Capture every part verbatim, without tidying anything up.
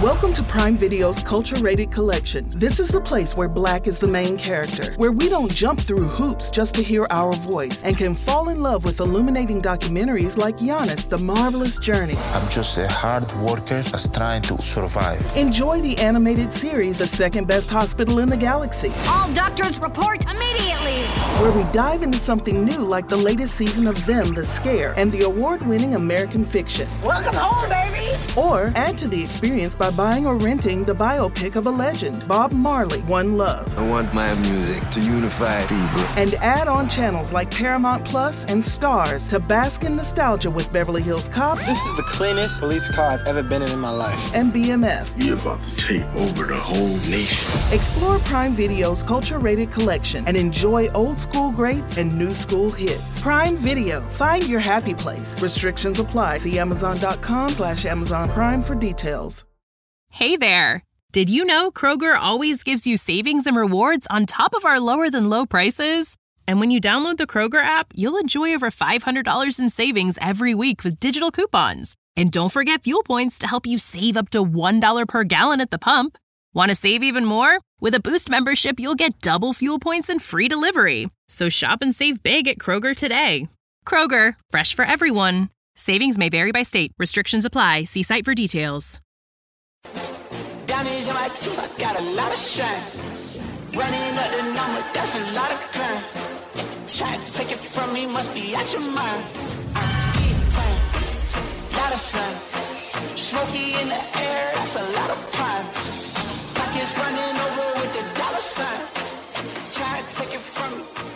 Welcome to Prime Video's Culture-Rated Collection. This is the place where Black is the main character, where we don't jump through hoops just to hear our voice, and can fall in love with illuminating documentaries like Giannis, The Marvelous Journey. I'm just a hard worker that's trying to survive. Enjoy the animated series, The Second Best Hospital in the Galaxy. All doctors report immediately! Where we dive into something new like the latest season of Them, The Scare, and the award-winning American Fiction. Welcome home, baby! Or add to the experience by buying or renting the biopic of a legend, Bob Marley, One Love. I want my music to unify people. And add on channels like Paramount Plus and Stars to bask in nostalgia with Beverly Hills Cop. This is the cleanest police car I've ever been in in my life. And B M F. We're about to take over the whole nation. Explore Prime Video's Culture-Rated Collection and enjoy old school greats and new school hits. Prime Video. Find your happy place. Restrictions apply. See Amazon.com slash Amazon Prime for details. Hey there! Did you know Kroger always gives you savings and rewards on top of our lower-than-low prices? And when you download the Kroger app, you'll enjoy over five hundred dollars in savings every week with digital coupons. And don't forget fuel points to help you save up to one dollar per gallon at the pump. Want to save even more? With a Boost membership, you'll get double fuel points and free delivery. So shop and save big at Kroger today. Kroger, fresh for everyone. Savings may vary by state. Restrictions apply. See site for details. Diamonds in my teeth, I got a lot of shine. Running up the number, that's a lot of crime. Try to take it from me, must be out your mind. I'm big time, lot of sun. Smoky in the air, that's a lot of prime. Pockets running over with the dollar sign. Try to take it from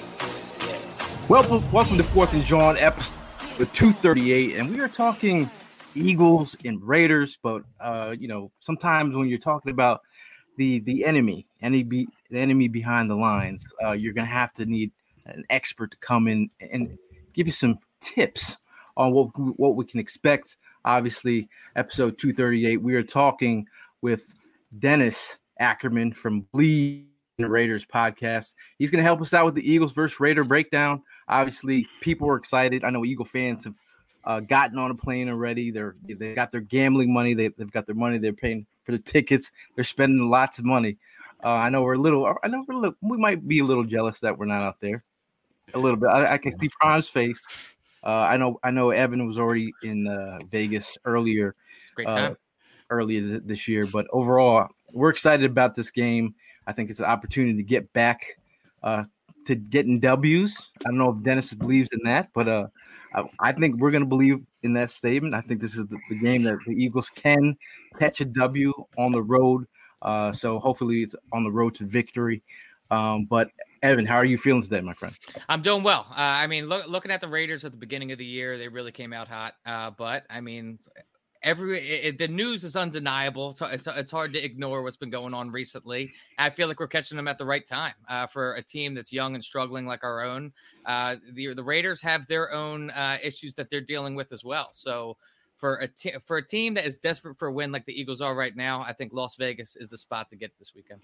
me. Yeah. Welcome, welcome to Fourth and John, episode two thirty-eight, and we are talking Eagles and Raiders, but uh, you know, sometimes when you're talking about the the enemy, any be the enemy behind the lines, uh, you're gonna have to need an expert to come in and give you some tips on what what we can expect. Obviously, episode two thirty-eight, we are talking with Dennis Ackerman from Bleed the Raiders podcast. He's gonna help us out with the Eagles versus Raider breakdown. Obviously, people are excited. I know Eagle fans have Uh, gotten on a plane already. They're they got their gambling money. They, they've got their money. They're paying for the tickets. They're spending lots of money. Uh, I know we're a little. I know we're a little, we might be a little jealous that we're not out there. A little bit. I, I can see Prime's face. Uh, I know. I know Evan was already in uh, Vegas earlier. It's a great time. Uh, earlier th- this year, but overall, we're excited about this game. I think it's an opportunity to get back uh, to getting W's. I don't know if Dennis believes in that, but uh. I think we're going to believe in that statement. I think this is the, the game that the Eagles can catch a W on the road. Uh, so hopefully it's on the road to victory. Um, but Evan, how are you feeling today, my friend? I'm doing well. Uh, I mean, look, looking at the Raiders at the beginning of the year, they really came out hot. Uh, but I mean, every it, the news is undeniable. It's, it's, it's hard to ignore what's been going on recently. I feel like we're catching them at the right time uh, for a team that's young and struggling like our own. Uh, the the Raiders have their own uh, issues that they're dealing with as well. So for a te- for a team that is desperate for a win like the Eagles are right now, I think Las Vegas is the spot to get this weekend.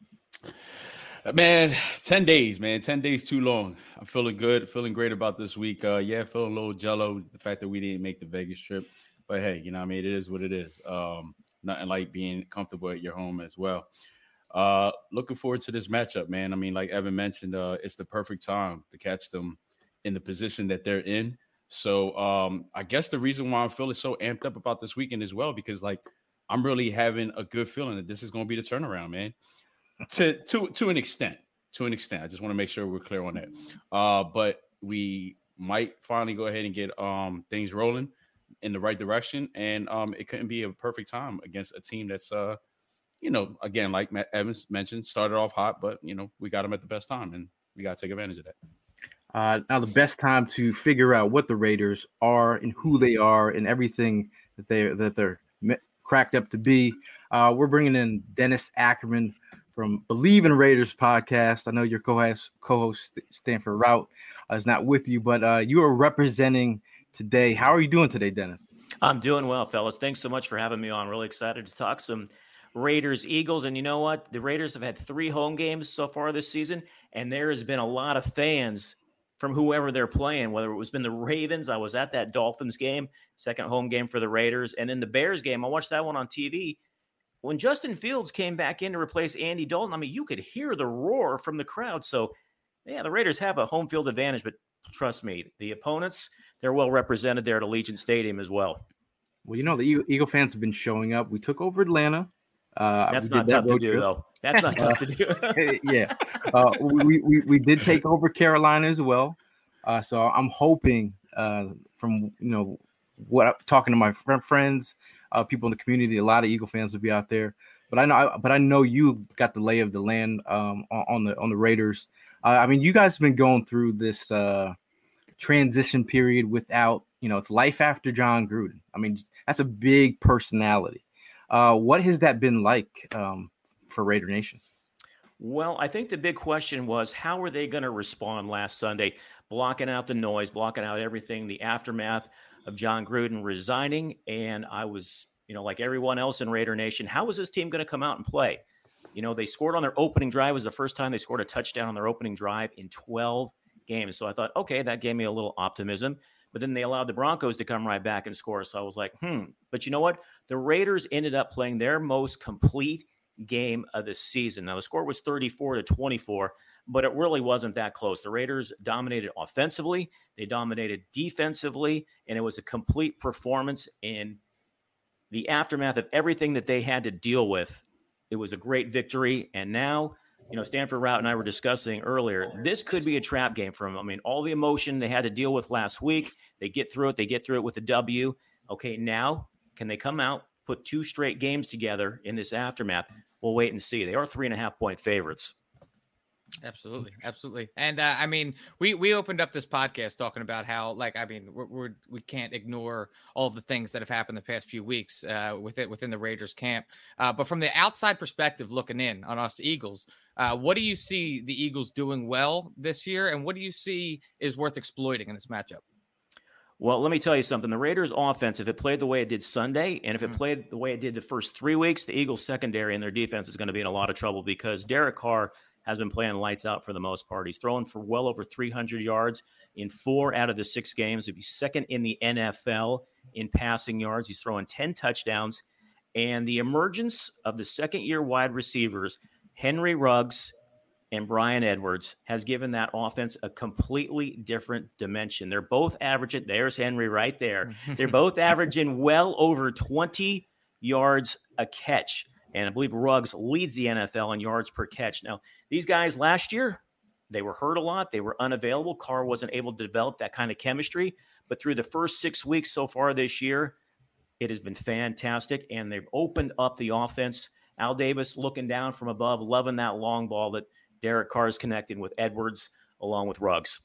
Man, ten days, man. ten days too long. I'm feeling good, feeling great about this week. Uh, yeah, feeling a little jello, the fact that we didn't make the Vegas trip. But hey, you know what I mean? It is what it is. Um, nothing like being comfortable at your home as well. Uh, looking forward to this matchup, man. I mean, like Evan mentioned, uh, it's the perfect time to catch them in the position that they're in. So um, I guess the reason why I'm feeling so amped up about this weekend as well, because like I'm really having a good feeling that this is going to be the turnaround, man. to to to an extent, to an extent. I just want to make sure we're clear on that. Uh, but we might finally go ahead and get um, things rolling in the right direction, and um, it couldn't be a perfect time against a team that's, uh, you know, again, like Matt Evans mentioned, started off hot, but you know, we got them at the best time, and we got to take advantage of that. Uh, now, the best time to figure out what the Raiders are and who they are and everything that they that they're cracked up to be. Uh, we're bringing in Dennis Ackerman from Believe in Raiders podcast. I know your co-host, co-host Stanford Rout uh, is not with you, but uh, you are representing today. How are you doing today, Dennis? I'm doing well, fellas. Thanks so much for having me on. Really excited to talk some Raiders, Eagles. And you know what? The Raiders have had three home games so far this season, and there has been a lot of fans from whoever they're playing, whether it was been the Ravens. I was at that Dolphins game, second home game for the Raiders. And then the Bears game, I watched that one on T V. when Justin Fields came back in to replace Andy Dalton, I mean, you could hear the roar from the crowd. So, yeah, the Raiders have a home field advantage, but trust me, the opponents, they're well represented there at Allegiant Stadium as well. Well, you know, the Eagle, Eagle fans have been showing up. We took over Atlanta. Uh, That's not tough to do, trip. though. That's not tough to do. yeah. Uh, we, we, we did take over Carolina as well. Uh, so I'm hoping uh, from, you know, what I'm talking to my friends, uh, people in the community, a lot of Eagle fans will be out there. But I know, but I know you got the lay of the land um, on, on the on the Raiders. Uh, I mean, you guys have been going through this uh, transition period without, you know, it's life after John Gruden. I mean, that's a big personality. Uh, what has that been like um, for Raider Nation? Well, I think the big question was, how were they going to respond last Sunday, blocking out the noise, blocking out everything, the aftermath of John Gruden resigning. And I was, you know, like everyone else in Raider Nation, how was this team going to come out and play? You know, they scored on their opening drive. It was the first time they scored a touchdown on their opening drive in twelve games. So I thought, okay, that gave me a little optimism. But then they allowed the Broncos to come right back and score. So I was like, hmm. But you know what? The Raiders ended up playing their most complete game of the season. Now, the score was thirty-four to twenty-four, but it really wasn't that close. The Raiders dominated offensively. They dominated defensively, and it was a complete performance in the aftermath of everything that they had to deal with. It was a great victory. And now, you know, Stanford Routt and I were discussing earlier, this could be a trap game for them. I mean, all the emotion they had to deal with last week, they get through it. They get through it with a W. Okay, now can they come out, put two straight games together in this aftermath? We'll wait and see. They are three and a half point favorites. Absolutely. Absolutely. And uh, I mean, we, we opened up this podcast talking about how, like, I mean, we're, we're, we can't ignore all of the things that have happened the past few weeks uh, with it within the Raiders camp. Uh, but from the outside perspective, looking in on us Eagles, uh, what do you see the Eagles doing well this year? And what do you see is worth exploiting in this matchup? Well, let me tell you something. The Raiders offense, if it played the way it did Sunday, and if it mm. played the way it did the first three weeks, the Eagles secondary and their defense is going to be in a lot of trouble because Derek Carr has been playing lights out for the most part. He's throwing for well over three hundred yards in four out of the six games. He'd be second in the N F L in passing yards. He's throwing ten touchdowns. And the emergence of the second-year wide receivers, Henry Ruggs and Brian Edwards, has given that offense a completely different dimension. They're both averaging, there's Henry right there. They're both averaging well over twenty yards a catch. And I believe Ruggs leads the N F L in yards per catch. Now, these guys last year, they were hurt a lot. They were unavailable. Carr wasn't able to develop that kind of chemistry. But through the first six weeks so far this year, it has been fantastic. And they've opened up the offense. Al Davis looking down from above, loving that long ball that Derek Carr is connecting with Edwards along with Ruggs.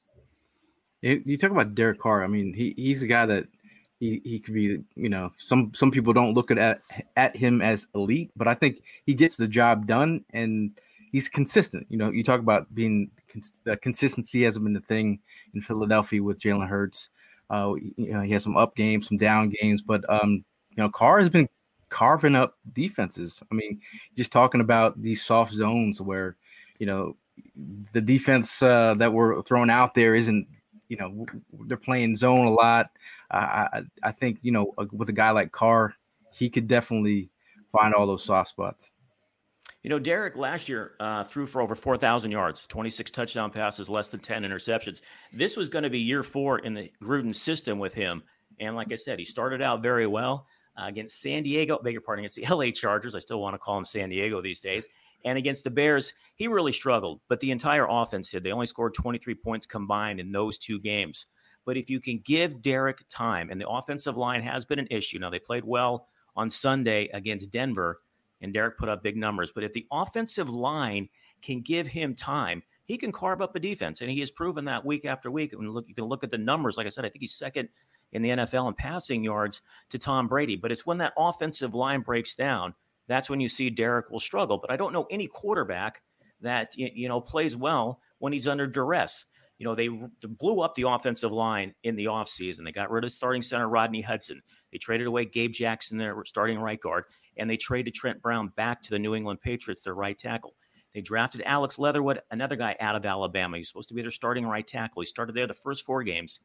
You talk about Derek Carr. I mean, he he's a guy that he, he could be, you know, some some people don't look at at him as elite, but I think he gets the job done and he's consistent. You know, you talk about being uh, consistency hasn't been the thing in Philadelphia with Jalen Hurts. Uh, you know, he has some up games, some down games, but um, you know, Carr has been carving up defenses. I mean, just talking about these soft zones where, you know, the defense uh, that we're throwing out there isn't, you know, they're playing zone a lot. Uh, I, I think, you know, with a guy like Carr, he could definitely find all those soft spots. You know, Derek last year uh, threw for over four thousand yards, twenty-six touchdown passes, less than ten interceptions. This was going to be year four in the Gruden system with him. And like I said, he started out very well uh, against San Diego, beg your pardon, against the L A Chargers. I still want to call him San Diego these days. And against the Bears, he really struggled. But the entire offense did. They only scored twenty-three points combined in those two games. But if you can give Derek time, and the offensive line has been an issue. Now, they played well on Sunday against Denver, and Derek put up big numbers. But if the offensive line can give him time, he can carve up a defense. And he has proven that week after week. And look, you can look at the numbers. Like I said, I think he's second in the N F L in passing yards to Tom Brady. But it's when that offensive line breaks down, that's when you see Derek will struggle. But I don't know any quarterback that, you know, plays well when he's under duress. You know, they blew up the offensive line in the offseason. They got rid of starting center Rodney Hudson. They traded away Gabe Jackson, their starting right guard, and they traded Trent Brown back to the New England Patriots, their right tackle. They drafted Alex Leatherwood, another guy out of Alabama. He's supposed to be their starting right tackle. He started there the first four games.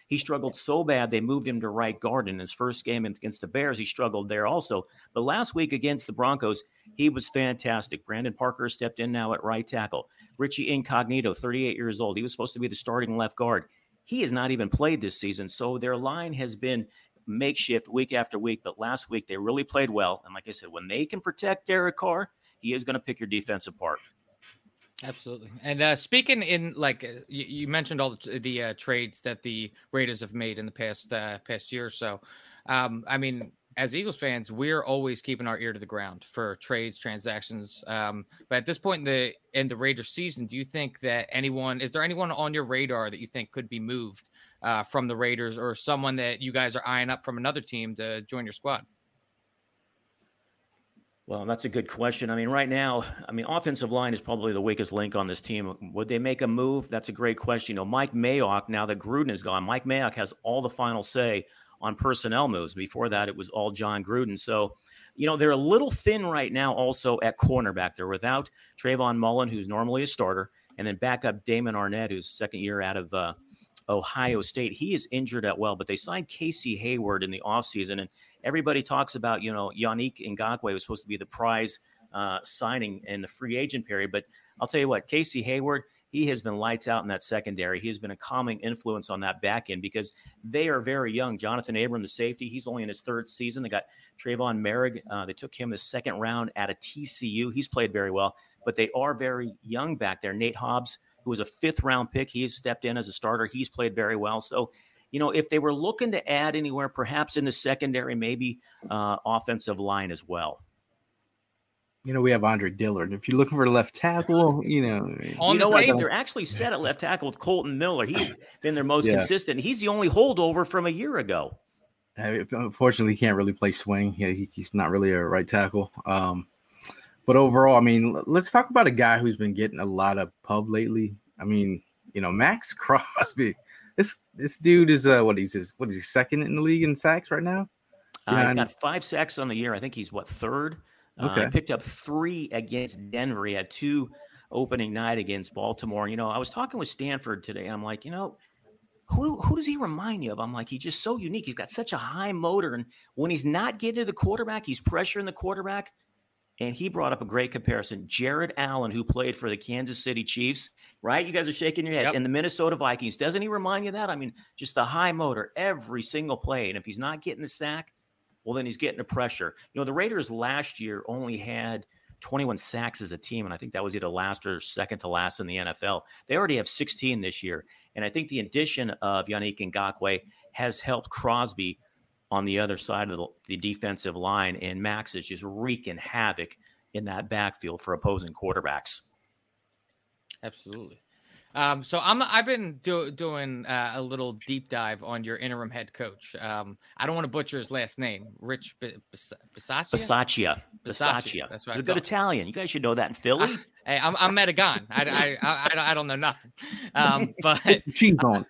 He struggled so bad they moved him to right guard in his first game against the Bears. He struggled there also. But last week against the Broncos, he was fantastic. Brandon Parker stepped in now at right tackle. Richie Incognito, thirty-eight years old. He was supposed to be the starting left guard. He has not even played this season, so their line has been makeshift week after week. But last week, they really played well. And like I said, when they can protect Derek Carr, he is going to pick your defense apart. Absolutely. And uh, speaking in, like, uh, you, you mentioned all the, the uh, trades that the Raiders have made in the past uh, past year or so. Um, I mean, as Eagles fans, we're always keeping our ear to the ground for trades, transactions. Um, but at this point in the in the Raiders season, do you think that anyone, is there anyone on your radar that you think could be moved uh, from the Raiders, or someone that you guys are eyeing up from another team to join your squad? Well, that's a good question. I mean, right now, I mean, offensive line is probably the weakest link on this team. Would they make a move? That's a great question. You know, Mike Mayock, now that Gruden is gone, Mike Mayock has all the final say on personnel moves. Before that, it was all John Gruden. So, you know, they're a little thin right now also at cornerback. They're without Trayvon Mullen, who's normally a starter, and then backup Damon Arnett, who's second year out of uh, Ohio State. He is injured at well, but they signed Casey Hayward in the offseason, and everybody talks about, you know, Yannick Ngakoue was supposed to be the prize uh, signing in the free agent period. But I'll tell you what, Casey Hayward, he has been lights out in that secondary. He has been a calming influence on that back end because they are very young. Jonathan Abram, the safety, he's only in his third season. They got Trayvon Merrick. Uh, they took him the second round out of T C U. He's played very well, but they are very young back there. Nate Hobbs, who was a fifth round pick, he has stepped in as a starter. He's played very well. So, you know, if they were looking to add anywhere, perhaps in the secondary, maybe uh, offensive line as well. You know, we have Andre Dillard. If you're looking for a left tackle, you know. On you know the what? They're actually set at left tackle with Colton Miller. He's been their most yeah. consistent. He's the only holdover from a year ago. Unfortunately, he can't really play swing. Yeah, he, he's not really a right tackle. Um, but overall, I mean, let's talk about a guy who's been getting a lot of pub lately. I mean, you know, Max Crosby. This this dude is uh what he's his, what is he second in the league in sacks right now? Uh, he's got five sacks on the year. I think he's what third. Okay. Uh, he picked up three against Denver. He had two opening night against Baltimore. You know, I was talking with Stanford today. I'm like, you know, who who does he remind you of? I'm like, he's just so unique. He's got such a high motor, and when he's not getting to the quarterback, he's pressuring the quarterback. And he brought up a great comparison. Jared Allen, who played for the Kansas City Chiefs, right? You guys are shaking your head. Yep. And the Minnesota Vikings. Doesn't he remind you of that? I mean, just the high motor every single play. And if he's not getting the sack, well, then he's getting the pressure. You know, the Raiders last year only had twenty-one sacks as a team, and I think that was either last or second to last in the N F L. They already have sixteen this year. And I think the addition of Yannick Ngakoue has helped Crosby on the other side of the, the defensive line, and Max is just wreaking havoc in that backfield for opposing quarterbacks. Absolutely. Um, so I'm, I've been do, doing uh, a little deep dive on your interim head coach. Um, I don't want to butcher his last name. Rich B- Bis- Bisaccia? Bisaccia. Bisaccia. That's right. He's a good Italian. You guys should know that in Philly. Uh, hey, I'm, I'm Metagon. I, I, I, I, I don't know nothing. Um, but cheese on.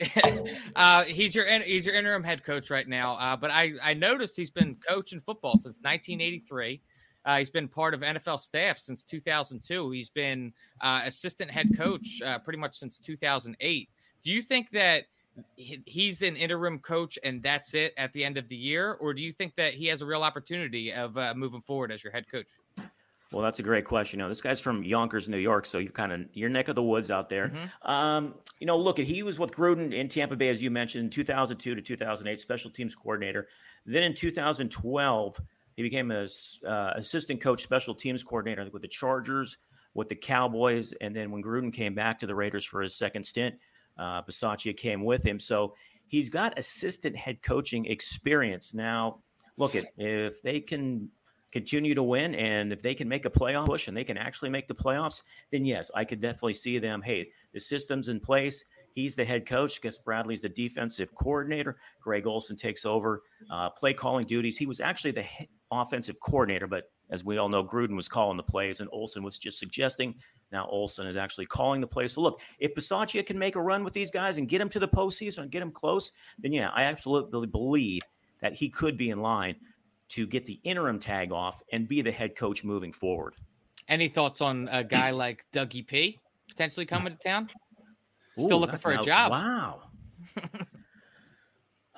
uh, he's your he's your interim head coach right now. Uh, but I, I noticed he's been coaching football since nineteen eighty-three. Uh, he's been part of N F L staff since two thousand two. He's been uh, assistant head coach uh, pretty much since two thousand eight. Do you think that he's an interim coach and that's it at the end of the year? Or do you think that he has a real opportunity of uh, moving forward as your head coach? Well, that's a great question. You know, this guy's from Yonkers, New York, so you're kind of your neck of the woods out there. Mm-hmm. Um, you know, look, he was with Gruden in Tampa Bay, as you mentioned, two thousand two to two thousand eight, special teams coordinator. Then in two thousand twelve, he became an uh, assistant coach, special teams coordinator with the Chargers, with the Cowboys, and then when Gruden came back to the Raiders for his second stint, uh, Bisaccia came with him. So he's got assistant head coaching experience. Now, look, at if they can continue to win, and if they can make a playoff push and they can actually make the playoffs, then yes, I could definitely see them. Hey, the system's in place. He's the head coach. Gus Bradley's the defensive coordinator. Greg Olson takes over uh, play calling duties. He was actually the he- offensive coordinator, but as we all know, Gruden was calling the plays and Olson was just suggesting. Now Olson is actually calling the plays. So look, if Bisaccia can make a run with these guys and get them to the postseason and get them close, then yeah, I absolutely believe that he could be in line to get the interim tag off and be the head coach moving forward. Any thoughts on a guy like Dougie P potentially coming to town? Still Ooh, looking for a now, job. Wow.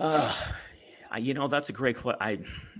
Uh, you know, that's a great question. I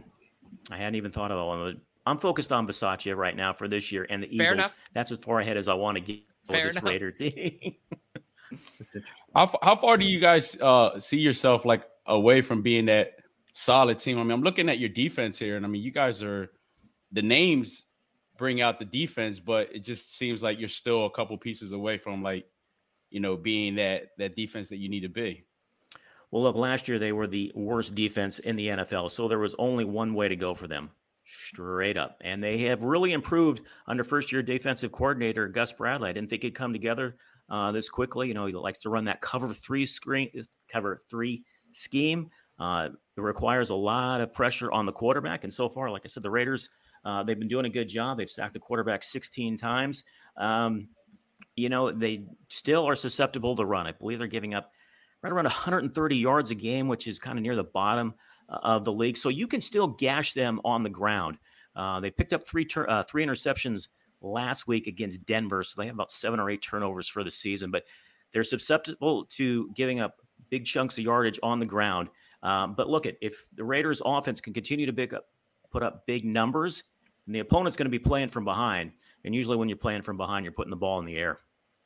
I hadn't even thought of one. I'm focused on Bisaccia right now for this year and the Eagles. Fair enough. That's as far ahead as I want to get for Fair this enough. Raider team. That's interesting. How, how far do you guys uh, see yourself like away from being that solid team? I mean, I'm looking at your defense here, and I mean, you guys are the names bring out the defense, but it just seems like you're still a couple pieces away from like, you know, being that that defense that you need to be. Well, look, last year they were the worst defense in the N F L, so there was only one way to go for them, straight up. And they have really improved under first-year defensive coordinator Gus Bradley. I didn't think he'd come together uh, this quickly. You know, he likes to run that cover three screen, cover three scheme. Uh, it requires a lot of pressure on the quarterback, and so far, like I said, the Raiders, uh, they've been doing a good job. They've sacked the quarterback sixteen times. Um, you know, they still are susceptible to run. I believe they're giving up right around one hundred thirty yards a game, which is kind of near the bottom uh, of the league. So you can still gash them on the ground. Uh, they picked up three tur- uh, three interceptions last week against Denver, so they have about seven or eight turnovers for the season. But they're susceptible to giving up big chunks of yardage on the ground. Um, but look, at if the Raiders' offense can continue to big up, put up big numbers, and the opponent's going to be playing from behind. And usually when you're playing from behind, you're putting the ball in the air.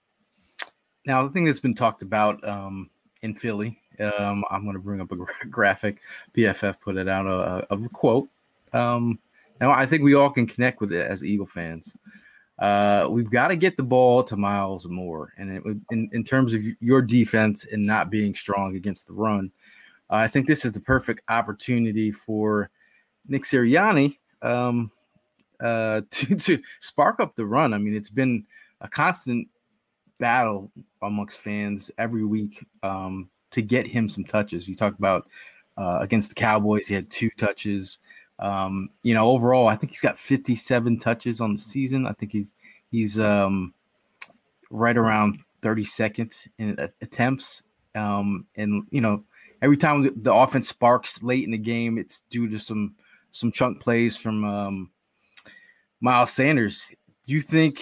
Now, the thing that's been talked about um, in Philly, um, I'm going to bring up a gra- graphic. P F F put it out uh, of a quote. Um, now, I think we all can connect with it as Eagle fans. Uh, we've got to get the ball to Miles Moore. And it, in, in terms of your defense and not being strong against the run, uh, I think this is the perfect opportunity for Nick Sirianni um, uh, to, to spark up the run. I mean, it's been a constant battle amongst fans every week um, to get him some touches. You talk about uh, against the Cowboys, he had two touches. Um, you know, overall, I think he's got fifty-seven touches on the season. I think he's he's um, right around thirty-second in attempts. Um, and, you know, every time the offense sparks late in the game, it's due to some some chunk plays from um, Miles Sanders. Do you think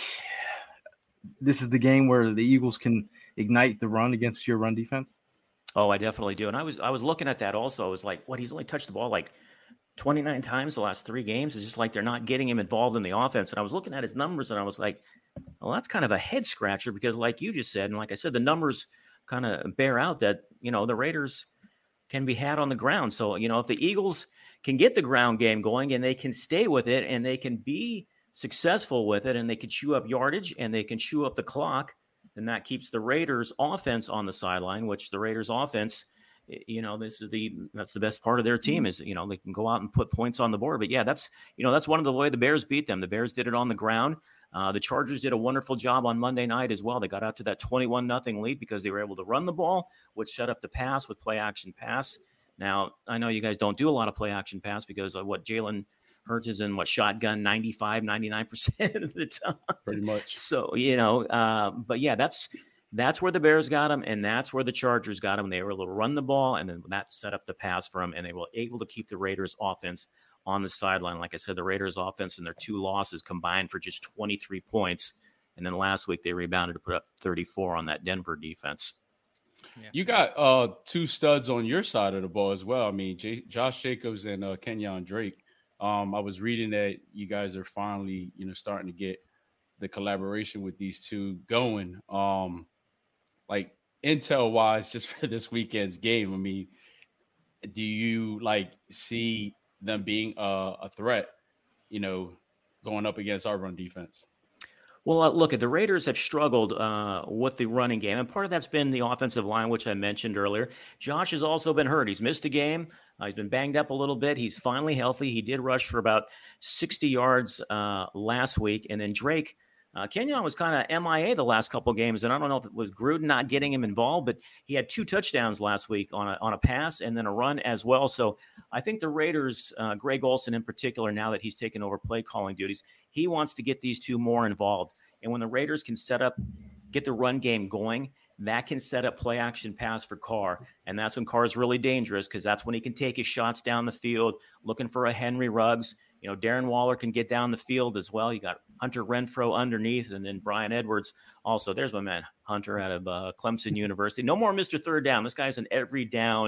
this is the game where the Eagles can ignite the run against your run defense? Oh, I definitely do. And I was I was looking at that also. I was like, what, he's only touched the ball like twenty-nine times the last three games. It's just like they're not getting him involved in the offense. And I was looking at his numbers and I was like, well, that's kind of a head scratcher because like you just said, and like I said, the numbers kind of bear out that, you know, the Raiders can be had on the ground. So, you know, if the Eagles can get the ground game going and they can stay with it and they can be successful with it and they can chew up yardage and they can chew up the clock, then that keeps the Raiders offense on the sideline, which the Raiders offense, you know, this is the, that's the best part of their team is, you know, they can go out and put points on the board. But yeah, that's, you know, that's one of the way the Bears beat them. The Bears did it on the ground. Uh, the Chargers did a wonderful job on Monday night as well. They got out to that twenty-one nothing lead because they were able to run the ball, which set up the pass with play action pass. Now, I know you guys don't do a lot of play action pass because of what Jalen Hurts is in what shotgun ninety-five, ninety-nine percent of the time. Pretty much. So, you know, uh, but yeah, that's, that's where the Bears got him. And that's where the Chargers got him. They were able to run the ball and then that set up the pass for him. And they were able to keep the Raiders offense on the sideline. Like I said, the Raiders offense and their two losses combined for just twenty-three points. And then last week they rebounded to put up thirty-four on that Denver defense. Yeah. You got uh, two studs on your side of the ball as well. I mean, J- Josh Jacobs and uh, Kenyon Drake. Um, I was reading that you guys are finally, you know, starting to get the collaboration with these two going. Um, like intel wise, just for this weekend's game. I mean, do you like see them being a, a threat, you know, going up against our run defense? Well, uh, look, the Raiders have struggled uh, with the running game, and part of that's been the offensive line, which I mentioned earlier. Josh has also been hurt. He's missed a game. Uh, he's been banged up a little bit. He's finally healthy. He did rush for about sixty yards uh, last week. And then Drake, uh, Kenyon was kind of M I A the last couple of games, and I don't know if it was Gruden not getting him involved, but he had two touchdowns last week on a, on a pass and then a run as well. So I think the Raiders, uh, Greg Olsen in particular, now that he's taken over play calling duties, he wants to get these two more involved. And when the Raiders can set up, get the run game going, that can set up play action pass for Carr. And that's when Carr is really dangerous because that's when he can take his shots down the field, looking for a Henry Ruggs. You know, Darren Waller can get down the field as well. You got Hunter Renfrow underneath, and then Brian Edwards also. There's my man, Hunter out of uh, Clemson University. No more Mister Third Down. This guy's an every down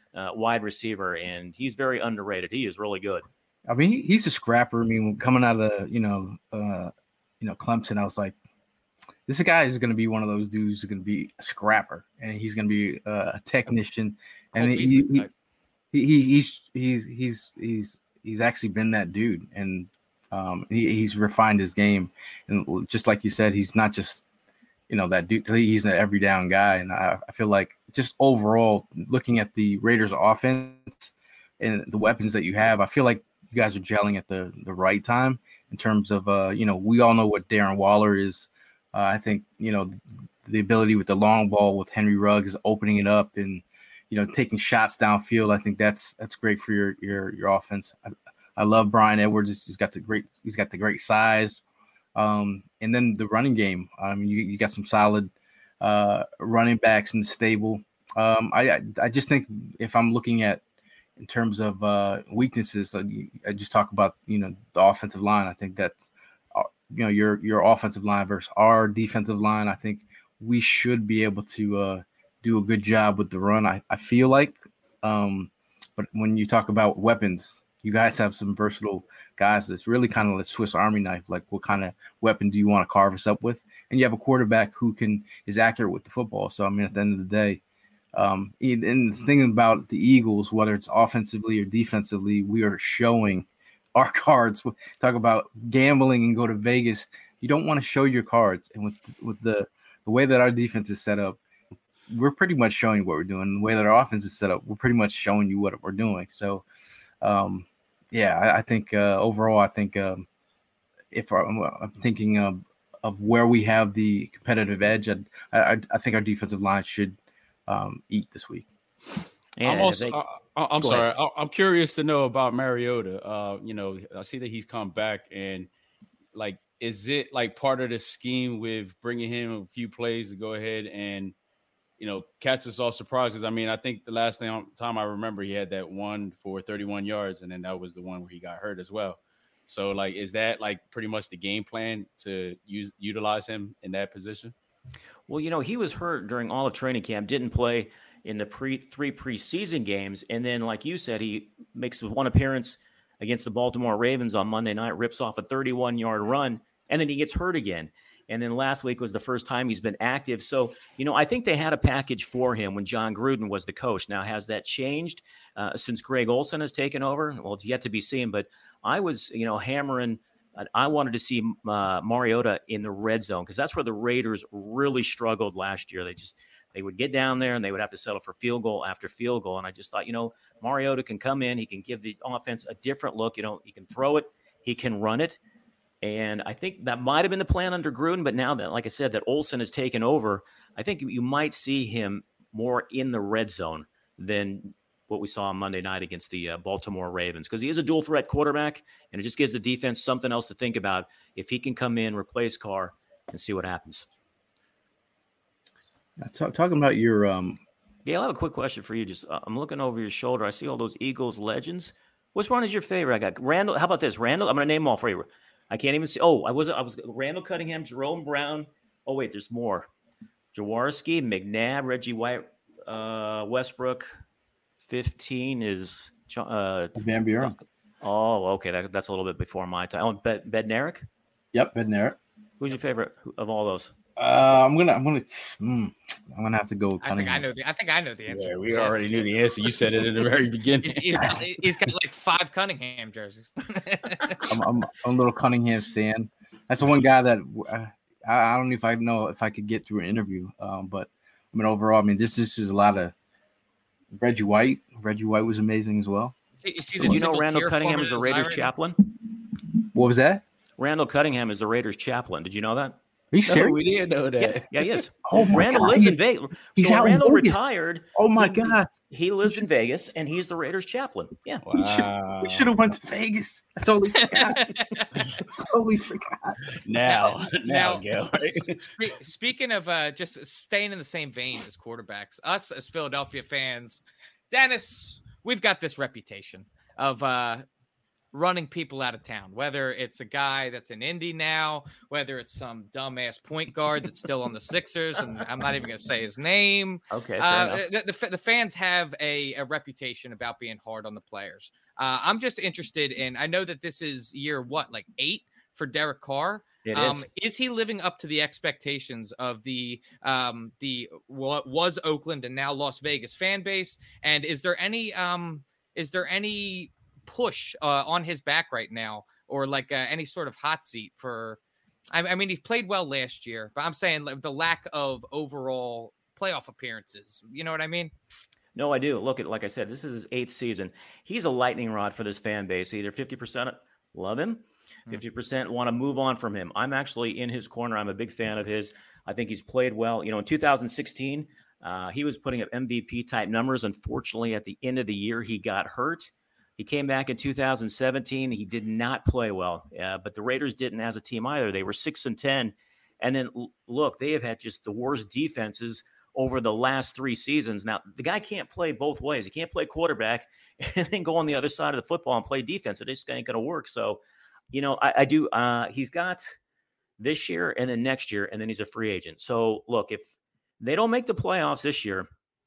uh, wide receiver, and he's very underrated. He is really good. I mean, he, he's a scrapper. I mean, coming out of the, you know, uh, you know, Clemson, I was like, this guy is going to be one of those dudes who's going to be a scrapper, and he's going to be uh, a technician. And Oh, he, he's he, the type. he, he he's he's he's he's he's actually been that dude, and um, he, he's refined his game. And just like you said, he's not just, you know, that dude. He's an every down guy, and I, I feel like just overall looking at the Raiders' offense and the weapons that you have, I feel like you guys are gelling at the the right time in terms of uh, you know, we all know what Darren Waller is. Uh, I think, you know, the ability with the long ball with Henry Ruggs opening it up and, you know, taking shots downfield. I think that's that's great for your your your offense. I, I love Brian Edwards. He's got the great he's got the great size, um, and then the running game. I mean, you, you got some solid uh, running backs in the stable. Um, I, I I just think if I'm looking at in terms of uh, weaknesses, uh, I just talk about, you know, the offensive line. I think that, uh, you know, your your offensive line versus our defensive line, I think we should be able to uh, do a good job with the run. I, I feel like, um, but when you talk about weapons, you guys have some versatile guys that's really kind of like Swiss Army knife. Like, what kind of weapon do you want to carve us up with? And you have a quarterback who can is accurate with the football. So, I mean, at the end of the day, um, and the thing about the Eagles, whether it's offensively or defensively, we are showing our cards. Talk about gambling and go to Vegas. You don't want to show your cards. And with with the, the way that our defense is set up, we're pretty much showing what we're doing. The way that our offense is set up, we're pretty much showing you what we're doing. So, um, yeah, I, I think uh, overall, I think um, if our, I'm thinking of, of where we have the competitive edge, I, I, I think our defensive line should um, eat this week. Yeah, I'm also, they, I, I'm sorry. I, I'm curious to know about Mariota. Uh, you know, I see that he's come back, and like, is it like part of the scheme with bringing him a few plays to go ahead and, you know, catch us all surprises? I mean, I think the last time, time I remember, he had that one for thirty-one yards, and then that was the one where he got hurt as well. So, like, is that like pretty much the game plan to use utilize him in that position? Well, you know, he was hurt during all of training camp, didn't play in the pre three preseason games. And then, like you said, he makes one appearance against the Baltimore Ravens on Monday night, rips off a thirty-one yard run, and then he gets hurt again. And then last week was the first time he's been active. So, you know, I think they had a package for him when John Gruden was the coach. Now, has that changed uh, since Greg Olsen has taken over? Well, it's yet to be seen. But I was, you know, hammering. I wanted to see uh, Mariota in the red zone because that's where the Raiders really struggled last year. They just they would get down there and they would have to settle for field goal after field goal. And I just thought, you know, Mariota can come in. He can give the offense a different look. You know, he can throw it. He can run it. And I think that might have been the plan under Gruden. But now that, like I said, that Olsen has taken over, I think you might see him more in the red zone than what we saw on Monday night against the uh, Baltimore Ravens, because he is a dual threat quarterback, and it just gives the defense something else to think about if he can come in, replace Carr, and see what happens. T- talking about your um, Gail, I have a quick question for you. Just uh, I'm looking over your shoulder. I see all those Eagles legends. Which one is your favorite? I got Randall. How about this, Randall? I'm going to name them all for you. I can't even see. Oh, I was I was Randall Cunningham, Jerome Brown. Oh wait, there's more. Jaworski, McNabb, Reggie White, uh, Westbrook. fifteen is uh, Van Buren. Oh, okay. That, that's a little bit before my time. Oh, Bed Bednarik? Yep, Bednarik. Who's your favorite of all those? Uh, I'm gonna, I'm gonna, mm, I'm gonna have to go. With I think I know the. I think I know the answer. Yeah, we already knew the answer. You said it in the very beginning. he's, he's, got, he's got like five Cunningham jerseys. I'm, I'm, I'm a little Cunningham stan. That's the one guy that uh, I, I don't know if I know if I could get through an interview. Um, but I mean, overall, I mean, this, this is a lot of Reggie White. Reggie White was amazing as well. You see Did you know Randall Cunningham is the Raiders chaplain? What was that? Randall Cunningham is the Raiders chaplain. Did you know that? Are you serious? No, we didn't know that. Yeah, yeah he is. Oh my Randall God. lives in Vegas. He's so out in Randall Vegas. retired. Oh my he, God. He lives in Vegas, and he's the Raiders chaplain. Yeah. Wow. We should have went to Vegas. I totally forgot. totally forgot. Now, now, Now- Gil. Spe- Speaking of uh, just staying in the same vein as quarterbacks, us as Philadelphia fans, Dennis, we've got this reputation of uh, running people out of town, whether it's a guy that's in Indy now, whether it's some dumbass point guard that's still on the Sixers, and I'm not even going to say his name. Okay. Uh, the, the, the fans have a, a reputation about being hard on the players. Uh, I'm just interested in, I know that this is year, what, like eight for Derek Carr. It um, is. is he living up to the expectations of the um, the what was Oakland and now Las Vegas fan base? And is there any um, is there any push uh, on his back right now, or like uh, any sort of hot seat for? I, I mean, he's played well last year, but I'm saying like, the lack of overall playoff appearances. You know what I mean? No, I do. Look at, like I said, this is his eighth season. He's a lightning rod for this fan base. Either fifty percent love him, fifty percent want to move on from him. I'm actually in his corner. I'm a big fan of his. I think he's played well. You know, in two thousand sixteen, uh, he was putting up M V P type numbers. Unfortunately, at the end of the year, he got hurt. He came back in two thousand seventeen. He did not play well, uh, but the Raiders didn't as a team either. They were six and ten. And then look, they have had just the worst defenses over the last three seasons. Now, the guy can't play both ways. He can't play quarterback and then go on the other side of the football and play defense. It just ain't going to work. So, you know, I, I do. Uh, he's got this year and then next year, and then he's a free agent. So, look, if they don't make the playoffs this year,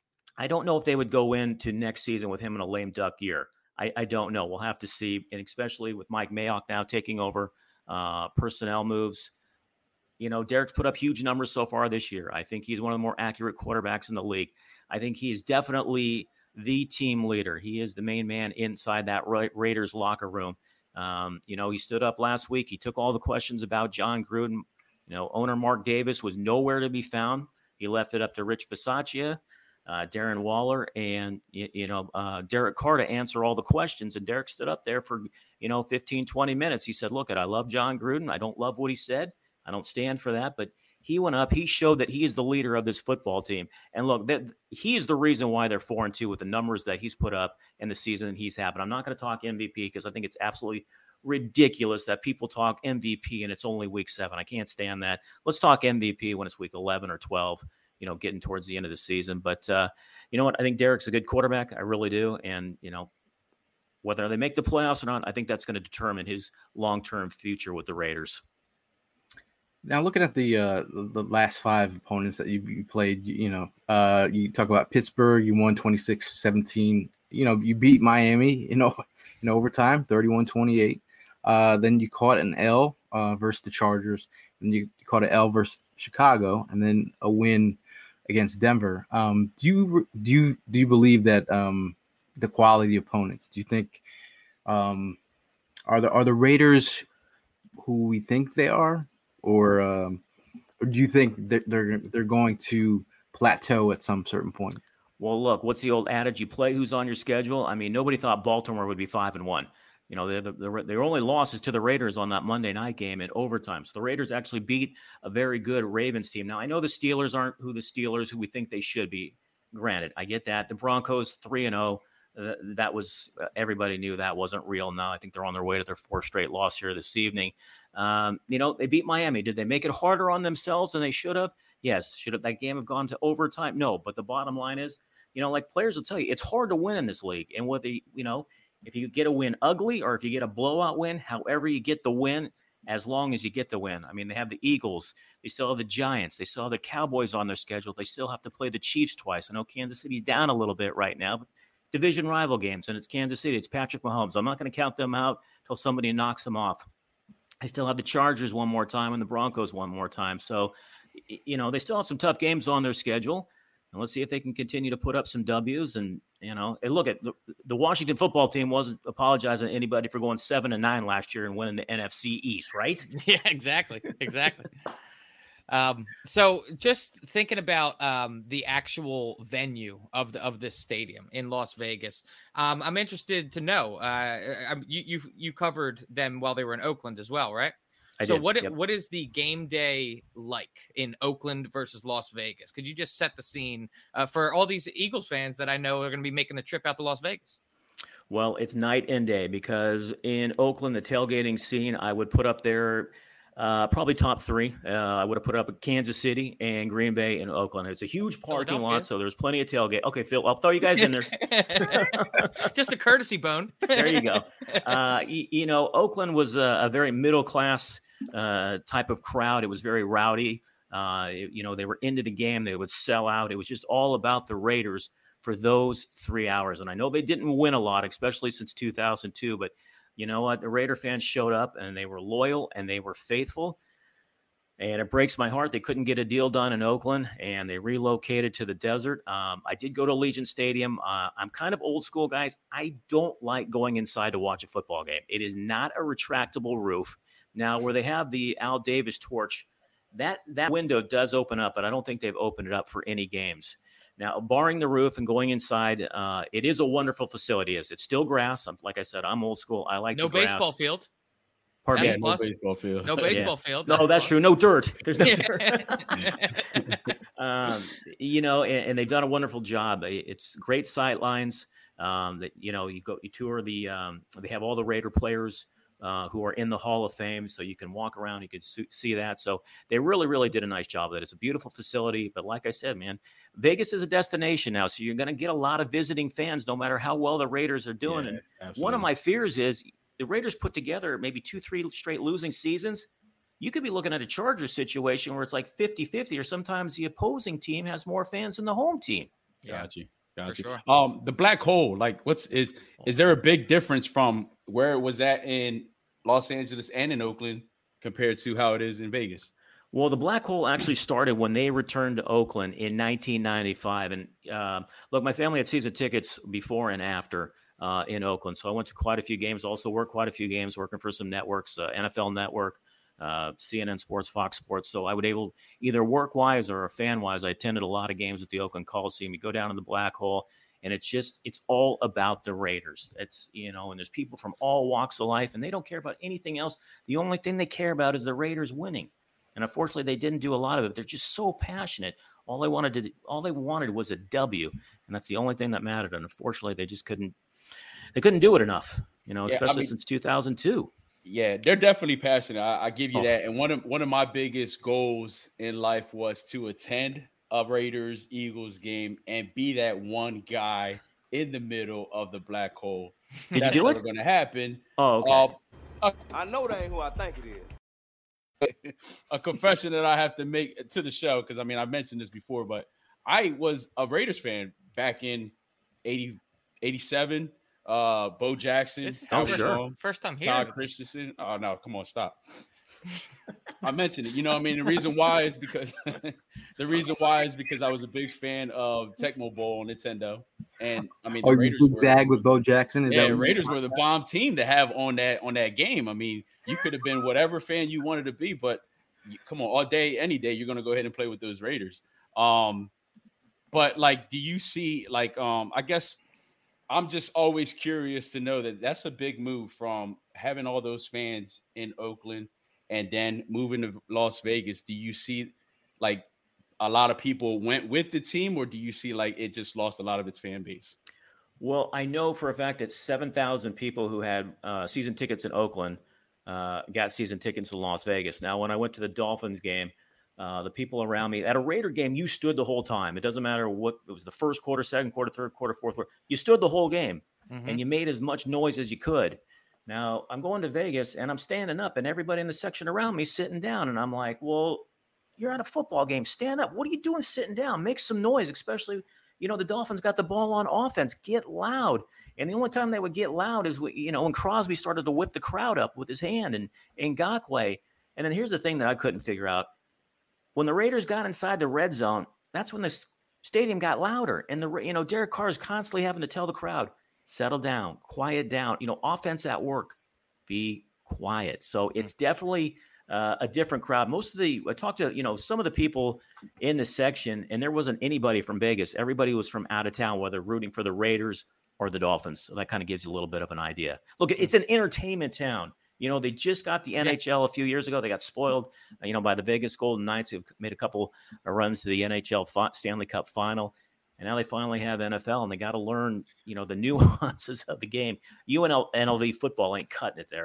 I don't know if they would go into next season with him in a lame duck year. I, I don't know. We'll have to see, and especially with Mike Mayock now taking over uh, personnel moves. You know, Derek's put up huge numbers so far this year. I think he's one of the more accurate quarterbacks in the league. I think he is definitely the team leader. He is the main man inside that Ra- Raiders locker room. Um, you know, he stood up last week. He took all the questions about John Gruden. You know, owner Mark Davis was nowhere to be found. He left it up to Rich Bisaccia, uh, Darren Waller, and, you, you know, uh, Derek Carr to answer all the questions. And Derek stood up there for, you know, fifteen, twenty minutes. He said, look, I love John Gruden. I don't love what he said. I don't stand for that, but he went up. He showed that he is the leader of this football team. And look, that he is the reason why they're four and two with the numbers that he's put up in the season he's having. I'm not going to talk M V P because I think it's absolutely ridiculous that people talk M V P and it's only week seven. I can't stand that. Let's talk M V P when it's week eleven or twelve, you know, getting towards the end of the season. But uh, you know what? I think Derek's a good quarterback. I really do. And, you know, whether they make the playoffs or not, I think that's going to determine his long-term future with the Raiders. Now, looking at the uh, the last five opponents that you, you played, you, you know, uh, you talk about Pittsburgh, you won twenty-six seventeen. You know, you beat Miami, you know, in overtime, thirty-one twenty-eight. Uh, then you caught an L uh, versus the Chargers, and you caught an L versus Chicago, and then a win against Denver. Um, do you do you do you believe that um, the quality opponents? Do you think um, are the are the Raiders who we think they are? Or, um, or do you think that they're they're going to plateau at some certain point? Well, look, what's the old adage? You play who's on your schedule. I mean, nobody thought Baltimore would be five and one. You know, the, the, their only loss is to the Raiders on that Monday night game in overtime. So the Raiders actually beat a very good Ravens team. Now, I know the Steelers aren't who the Steelers who we think they should be. Granted, I get that. The Broncos three and zero. Uh, that was uh, everybody knew that wasn't real. Now I think they're on their way to their fourth straight loss here this evening. Um, you know, they beat Miami. Did they make it harder on themselves than they should have? Yes. Should have that game have gone to overtime? No. But the bottom line is, you know, like players will tell you, it's hard to win in this league. And whether, you know, if you get a win ugly or if you get a blowout win, however you get the win, as long as you get the win. I mean, they have the Eagles. They still have the Giants. They still have the Cowboys on their schedule. They still have to play the Chiefs twice. I know Kansas City's down a little bit right now, but division rival games, and it's Kansas City. It's Patrick Mahomes. I'm not going to count them out until somebody knocks them off. I still have the Chargers one more time and the Broncos one more time. So, you know, they still have some tough games on their schedule. And let's see if they can continue to put up some W's. And, you know, and look at the, the Washington football team wasn't apologizing to anybody for going seven and nine last year and winning the N F C East, right? Yeah, exactly. Exactly. Um, so just thinking about um, the actual venue of the of this stadium in Las Vegas, um, I'm interested to know. Uh, you you you covered them while they were in Oakland as well, right? I so did. what Yep. what is the game day like in Oakland versus Las Vegas? Could you just set the scene uh, for all these Eagles fans that I know are going to be making the trip out to Las Vegas? Well, it's night and day because in Oakland, the tailgating scene, I would put up there Uh, probably top three. Uh, I would have put up at Kansas City and Green Bay and Oakland. It's a huge parking lot, so there's plenty of tailgate. Okay, Phil, I'll throw you guys in there. Just a courtesy bone. There you go. Uh, you, you know, Oakland was a, a very middle class uh, type of crowd. It was very rowdy. Uh, it, you know, they were into the game. They would sell out. It was just all about the Raiders for those three hours. And I know they didn't win a lot, especially since two thousand two, but you know what? The Raider fans showed up and they were loyal and they were faithful. And it breaks my heart. They couldn't get a deal done in Oakland and they relocated to the desert. Um, I did go to Allegiant Stadium. Uh, I'm kind of old school, guys. I don't like going inside to watch a football game. It is not a retractable roof. Now, where they have the Al Davis torch, that, that window does open up, but I don't think they've opened it up for any games. Now, barring the roof and going inside, uh, it is a wonderful facility. It's, it's still grass. I'm, like I said, I'm old school. I like no the grass. baseball field. Pardon yeah, me? no baseball field. No baseball yeah. field. That's no, that's fun. true. No dirt. There's no dirt. um, you know, and, and they've done a wonderful job. It's great sight lines. Um, that you know, you go, you tour the. Um, they have all the Raider players uh, who are in the Hall of Fame, so you can walk around. You can su- see that. So they really, really did a nice job of it. It's a beautiful facility, but like I said, man, Vegas is a destination now, so you're going to get a lot of visiting fans, no matter how well the Raiders are doing. Yeah, and absolutely. One of my fears is the Raiders put together maybe two, three straight losing seasons. You could be looking at a Chargers situation where it's like fifty-fifty, or sometimes the opposing team has more fans than the home team. Got you. Got For you. sure. Um, the black hole, like, what's is is there a big difference from where it was at in Los Angeles and in Oakland compared to how it is in Vegas? Well, the black hole actually started when they returned to Oakland in nineteen ninety-five. And uh, look, my family had season tickets before and after uh, in Oakland. So I went to quite a few games, also worked quite a few games working for some networks, uh, N F L Network, uh, C N N Sports, Fox Sports. So I would able either work-wise or fan-wise, I attended a lot of games at the Oakland Coliseum. You go down in the black hole, and it's just, it's all about the Raiders. It's, you know, and there's people from all walks of life, and they don't care about anything else. The only thing they care about is the Raiders winning. And unfortunately, they didn't do a lot of it. They're just so passionate. All they wanted to, all they wanted was a W, and that's the only thing that mattered. And unfortunately, they just couldn't, they couldn't do it enough. You know, Yeah, especially I mean, since two thousand two. Yeah, they're definitely passionate. I, I give you Oh. that. And one of one of my biggest goals in life was to attend a Raiders Eagles game and be that one guy in the middle of the black hole. Did That's you do never it? going to happen. Oh, okay. Uh, I know that ain't who I think it is. a confession that I have to make to the show, because I mean I mentioned this before, but I was a Raiders fan back in eighty, eighty-seven. Uh, Bo Jackson, This is Oh, the first, sure. first time Todd hearing. Christensen. Oh no, come on, stop. I mentioned it. You know what I mean? The reason why is because the reason why is because I was a big fan of Tecmo Bowl on Nintendo. And I mean Oh, the you Raiders should were, zag with Bo Jackson? Is yeah, that what- Raiders were the bomb team to have on that on that game. I mean, you could have been whatever fan you wanted to be, but you, come on, all day, any day, you're gonna go ahead and play with those Raiders. Um, but like, do you see like um I guess I'm just always curious to know that that's a big move from having all those fans in Oakland and then moving to Las Vegas. Do you see like a lot of people went with the team, or do you see like it just lost a lot of its fan base? Well, I know for a fact that seven thousand people who had uh, season tickets in Oakland uh, got season tickets in Las Vegas. Now, when I went to the Dolphins game, uh, the people around me at a Raider game, you stood the whole time. It doesn't matter what it was, the first quarter, second quarter, third quarter, fourth quarter. You stood the whole game, Mhm. and you made as much noise as you could. Now, I'm going to Vegas, and I'm standing up, and everybody in the section around me sitting down, and I'm like, well, you're at a football game. Stand up. What are you doing sitting down? Make some noise, especially, you know, the Dolphins got the ball on offense. Get loud. And the only time they would get loud is, you know, when Crosby started to whip the crowd up with his hand and Ngakoue. And then here's the thing that I couldn't figure out. When the Raiders got inside the red zone, that's when the s- stadium got louder. And, the you know, Derek Carr is constantly having to tell the crowd, settle down, quiet down. You know, offense at work, be quiet. So it's definitely uh, a different crowd. Most of the, I talked to, you know, some of the people in the section, and there wasn't anybody from Vegas. Everybody was from out of town, whether rooting for the Raiders or the Dolphins. So that kind of gives you a little bit of an idea. Look, it's an entertainment town. You know, they just got the N H L a few years ago. They got spoiled, uh, you know, by the Vegas Golden Knights, who've made a couple of runs to the N H L fi- Stanley Cup final. And now they finally have N F L, and they got to learn, you know, the nuances of the game. U N L V football ain't cutting it there.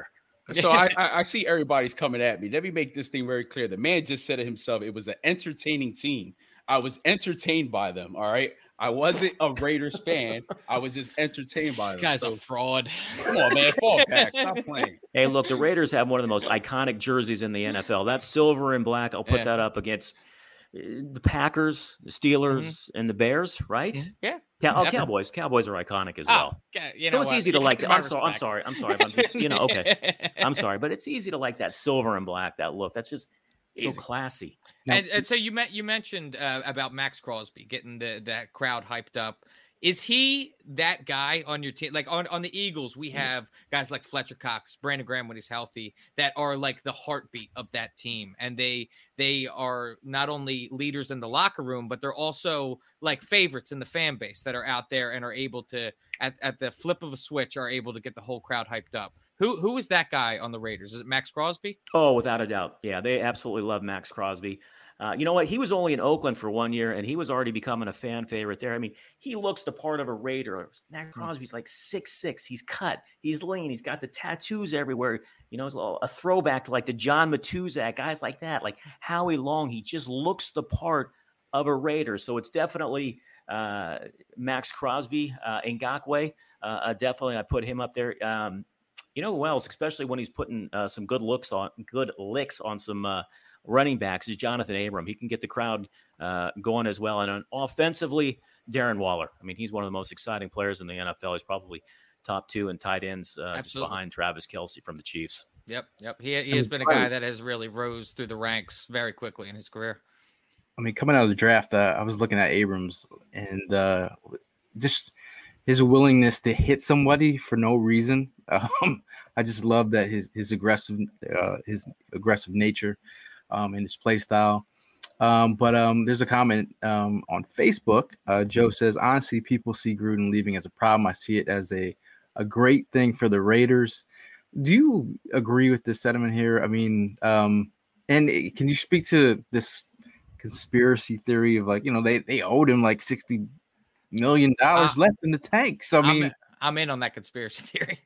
So I, I I see everybody's coming at me. Let me make this thing very clear. The man just said it himself. It was an entertaining team. I was entertained by them. All right. I wasn't a Raiders fan. I was just entertained by This them. guy's So, a fraud. come on, man. Fall back. Stop playing. Hey, look, the Raiders have one of the most iconic jerseys in the N F L. That's silver and black. I'll put Yeah. that up against uh, the Packers, the Steelers, Mm-hmm. and the Bears, right? Yeah. Yeah. Oh, Yeah. Cowboys. Cowboys are iconic as Oh, well. okay, you So know it's what? easy to You like get that. my I'm sorry. I'm respect. sorry. I'm sorry. But I'm just, you know, okay. I'm sorry, but it's easy to like that silver and black, that look. That's just so Easy. classy. And, and so you met you mentioned uh, about Max Crosby getting the that crowd hyped up. Is he that guy on your team? Like on, on the Eagles, we have guys like Fletcher Cox, Brandon Graham when he's healthy, that are like the heartbeat of that team. And they they are not only leaders in the locker room, but they're also like favorites in the fan base that are out there and are able to, at, at the flip of a switch, are able to get the whole crowd hyped up. Who Who is that guy on the Raiders? Is it Max Crosby? Oh, without a doubt. Yeah, they absolutely love Max Crosby. Uh, you know what? He was only in Oakland for one year, and he was already becoming a fan favorite there. I mean, he looks the part of a Raider. Max Crosby's like six six. He's cut. He's lean. He's got the tattoos everywhere. You know, it's a a throwback to like the John Matuzak, guys like that, like Howie Long. He just looks the part of a Raider. So it's definitely uh, Max Crosby, uh, Ngakoue. Uh, uh, definitely, I put him up there. Um, you know who else, especially when he's putting uh, some good looks on, good licks on some uh, running backs, is Jonathan Abram. He can get the crowd uh, going as well. And uh, offensively, Darren Waller. I mean, he's one of the most exciting players in the N F L. He's probably top two in tight ends, uh, just behind Travis Kelce from the Chiefs. Yep, yep. He he has been a guy that has really rose through the ranks very quickly in his career. I mean, coming out of the draft, uh, I was looking at Abrams and uh, just his willingness to hit somebody for no reason. Um, I just love that his his aggressive uh, his aggressive nature um, and his play style. Um, but um, there's a comment um, on Facebook. Uh, Joe says, honestly, people see Gruden leaving as a problem. I see it as a, a great thing for the Raiders. Do you agree with this sentiment here? I mean, um, and can you speak to this conspiracy theory of like, you know, they, they owed him like sixty million dollars uh, left in the tank. So, I mean, I'm, I'm in on that conspiracy theory.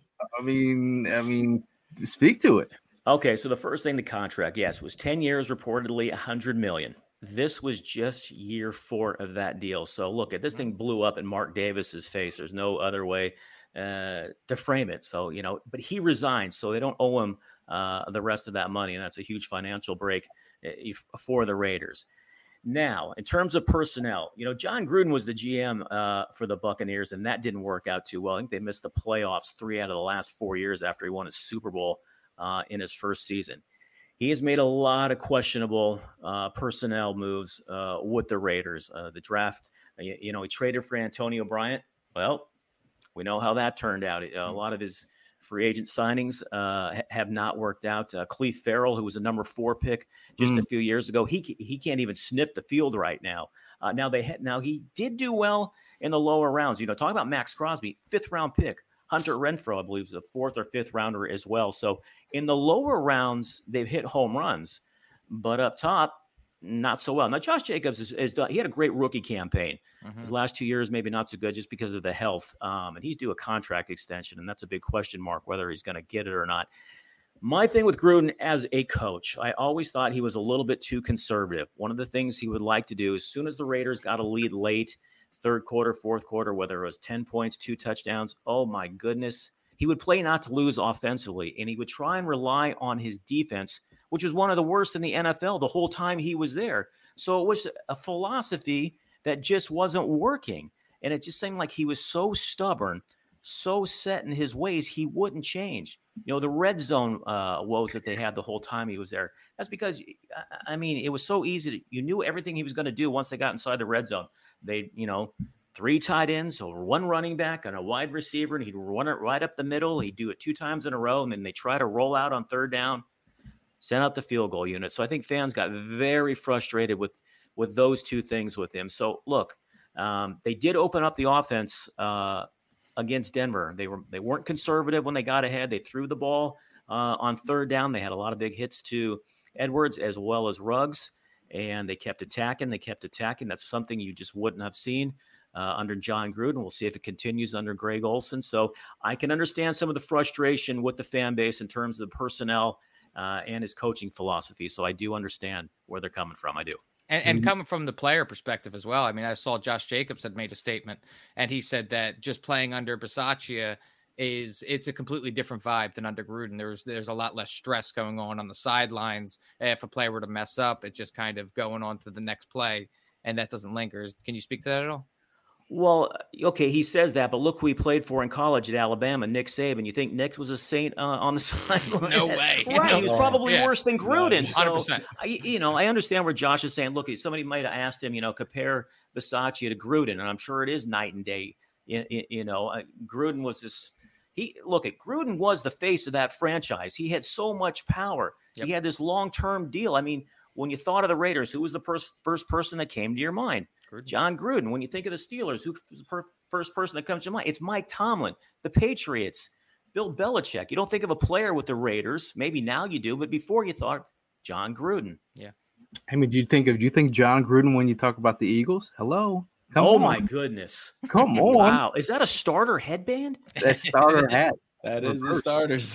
I mean, I mean, speak to it. Okay, so the first thing, the contract, yes, was ten years, reportedly one hundred million dollars. This was just year four of that deal. So look, at this thing blew up in Mark Davis's face. There's no other way uh, to frame it. So, you know, but he resigned, so they don't owe him uh, the rest of that money, and that's a huge financial break uh, for the Raiders. Now, in terms of personnel, you know, John Gruden was the G M uh, for the Buccaneers, and that didn't work out too well. I think they missed the playoffs three out of the last four years after he won his Super Bowl uh, in his first season. He has made a lot of questionable uh, personnel moves uh, with the Raiders. Uh, the draft, you, you know, he traded for Antonio Bryant. Well, we know how that turned out. A lot of his free agent signings uh, have not worked out. Uh, Cleve Farrell, who was a number four pick just mm. a few years ago, he he can't even sniff the field right now. Uh, now they ha- now he did do well in the lower rounds. You know, talking about Max Crosby, fifth round pick. Hunter Renfrow, I believe, is a fourth or fifth rounder as well. So in the lower rounds, they've hit home runs, but up top, not so well. Now, Josh Jacobs is, is done. He had a great rookie campaign. Mm-hmm. His last two years, maybe not so good just because of the health. Um, and he's due a contract extension, and that's a big question mark whether he's going to get it or not. My thing with Gruden as a coach, I always thought he was a little bit too conservative. One of the things he would like to do, as soon as the Raiders got a lead late, third quarter, fourth quarter, whether it was ten points, two touchdowns, oh my goodness, he would play not to lose offensively, and he would try and rely on his defense, which was one of the worst in the N F L the whole time he was there. So it was a philosophy that just wasn't working, and it just seemed like he was so stubborn, so set in his ways, he wouldn't change. You know, the red zone uh, woes that they had the whole time he was there, that's because, I mean, it was so easy. To, you knew everything he was going to do once they got inside the red zone. They, you know, three tight ends, so one running back and a wide receiver, and he'd run it right up the middle. He'd do it two times in a row, and then they try to roll out on third down, send out the field goal unit. So I think fans got very frustrated with, with those two things with him. So, look, um, they did open up the offense uh, against Denver. They, were, they weren't conservative when they got ahead. They threw the ball uh, on third down. They had a lot of big hits to Edwards as well as Ruggs. And they kept attacking. They kept attacking. That's something you just wouldn't have seen uh, under John Gruden. We'll see if it continues under Greg Olson. So I can understand some of the frustration with the fan base in terms of the personnel uh, and his coaching philosophy. So I do understand where they're coming from. I do. And, and coming from the player perspective as well. I mean, I saw Josh Jacobs had made a statement, and he said that just playing under Bisaccia is it's a completely different vibe than under Gruden. There's there's a lot less stress going on on the sidelines. If a player were to mess up, it's just kind of going on to the next play, and that doesn't linger. Can you speak to that at all? Well, okay, he says that, but look who he played for in college at Alabama, Nick Saban. You think Nick was a saint uh, on the sideline? No way. Right, he was probably yeah. worse than Gruden. So, one hundred percent. I, you know, I understand where Josh is saying, look, somebody might have asked him, you know, compare Bisaccia to Gruden, and I'm sure it is night and day. You, you know, uh, Gruden was this – he look, at Gruden was the face of that franchise. He had so much power. Yep. He had this long-term deal. I mean, when you thought of the Raiders, who was the pers- first person that came to your mind? Gruden. John Gruden. When you think of the Steelers, who's the per- first person that comes to mind? It's Mike Tomlin. The Patriots, Bill Belichick. You don't think of a player with the Raiders. Maybe now you do, but before you thought John Gruden. Yeah. I mean, do you think of do you think John Gruden when you talk about the Eagles? Hello. Come oh on. my goodness. Come on. Wow. Is that a starter headband? That starter hat. That is the starters.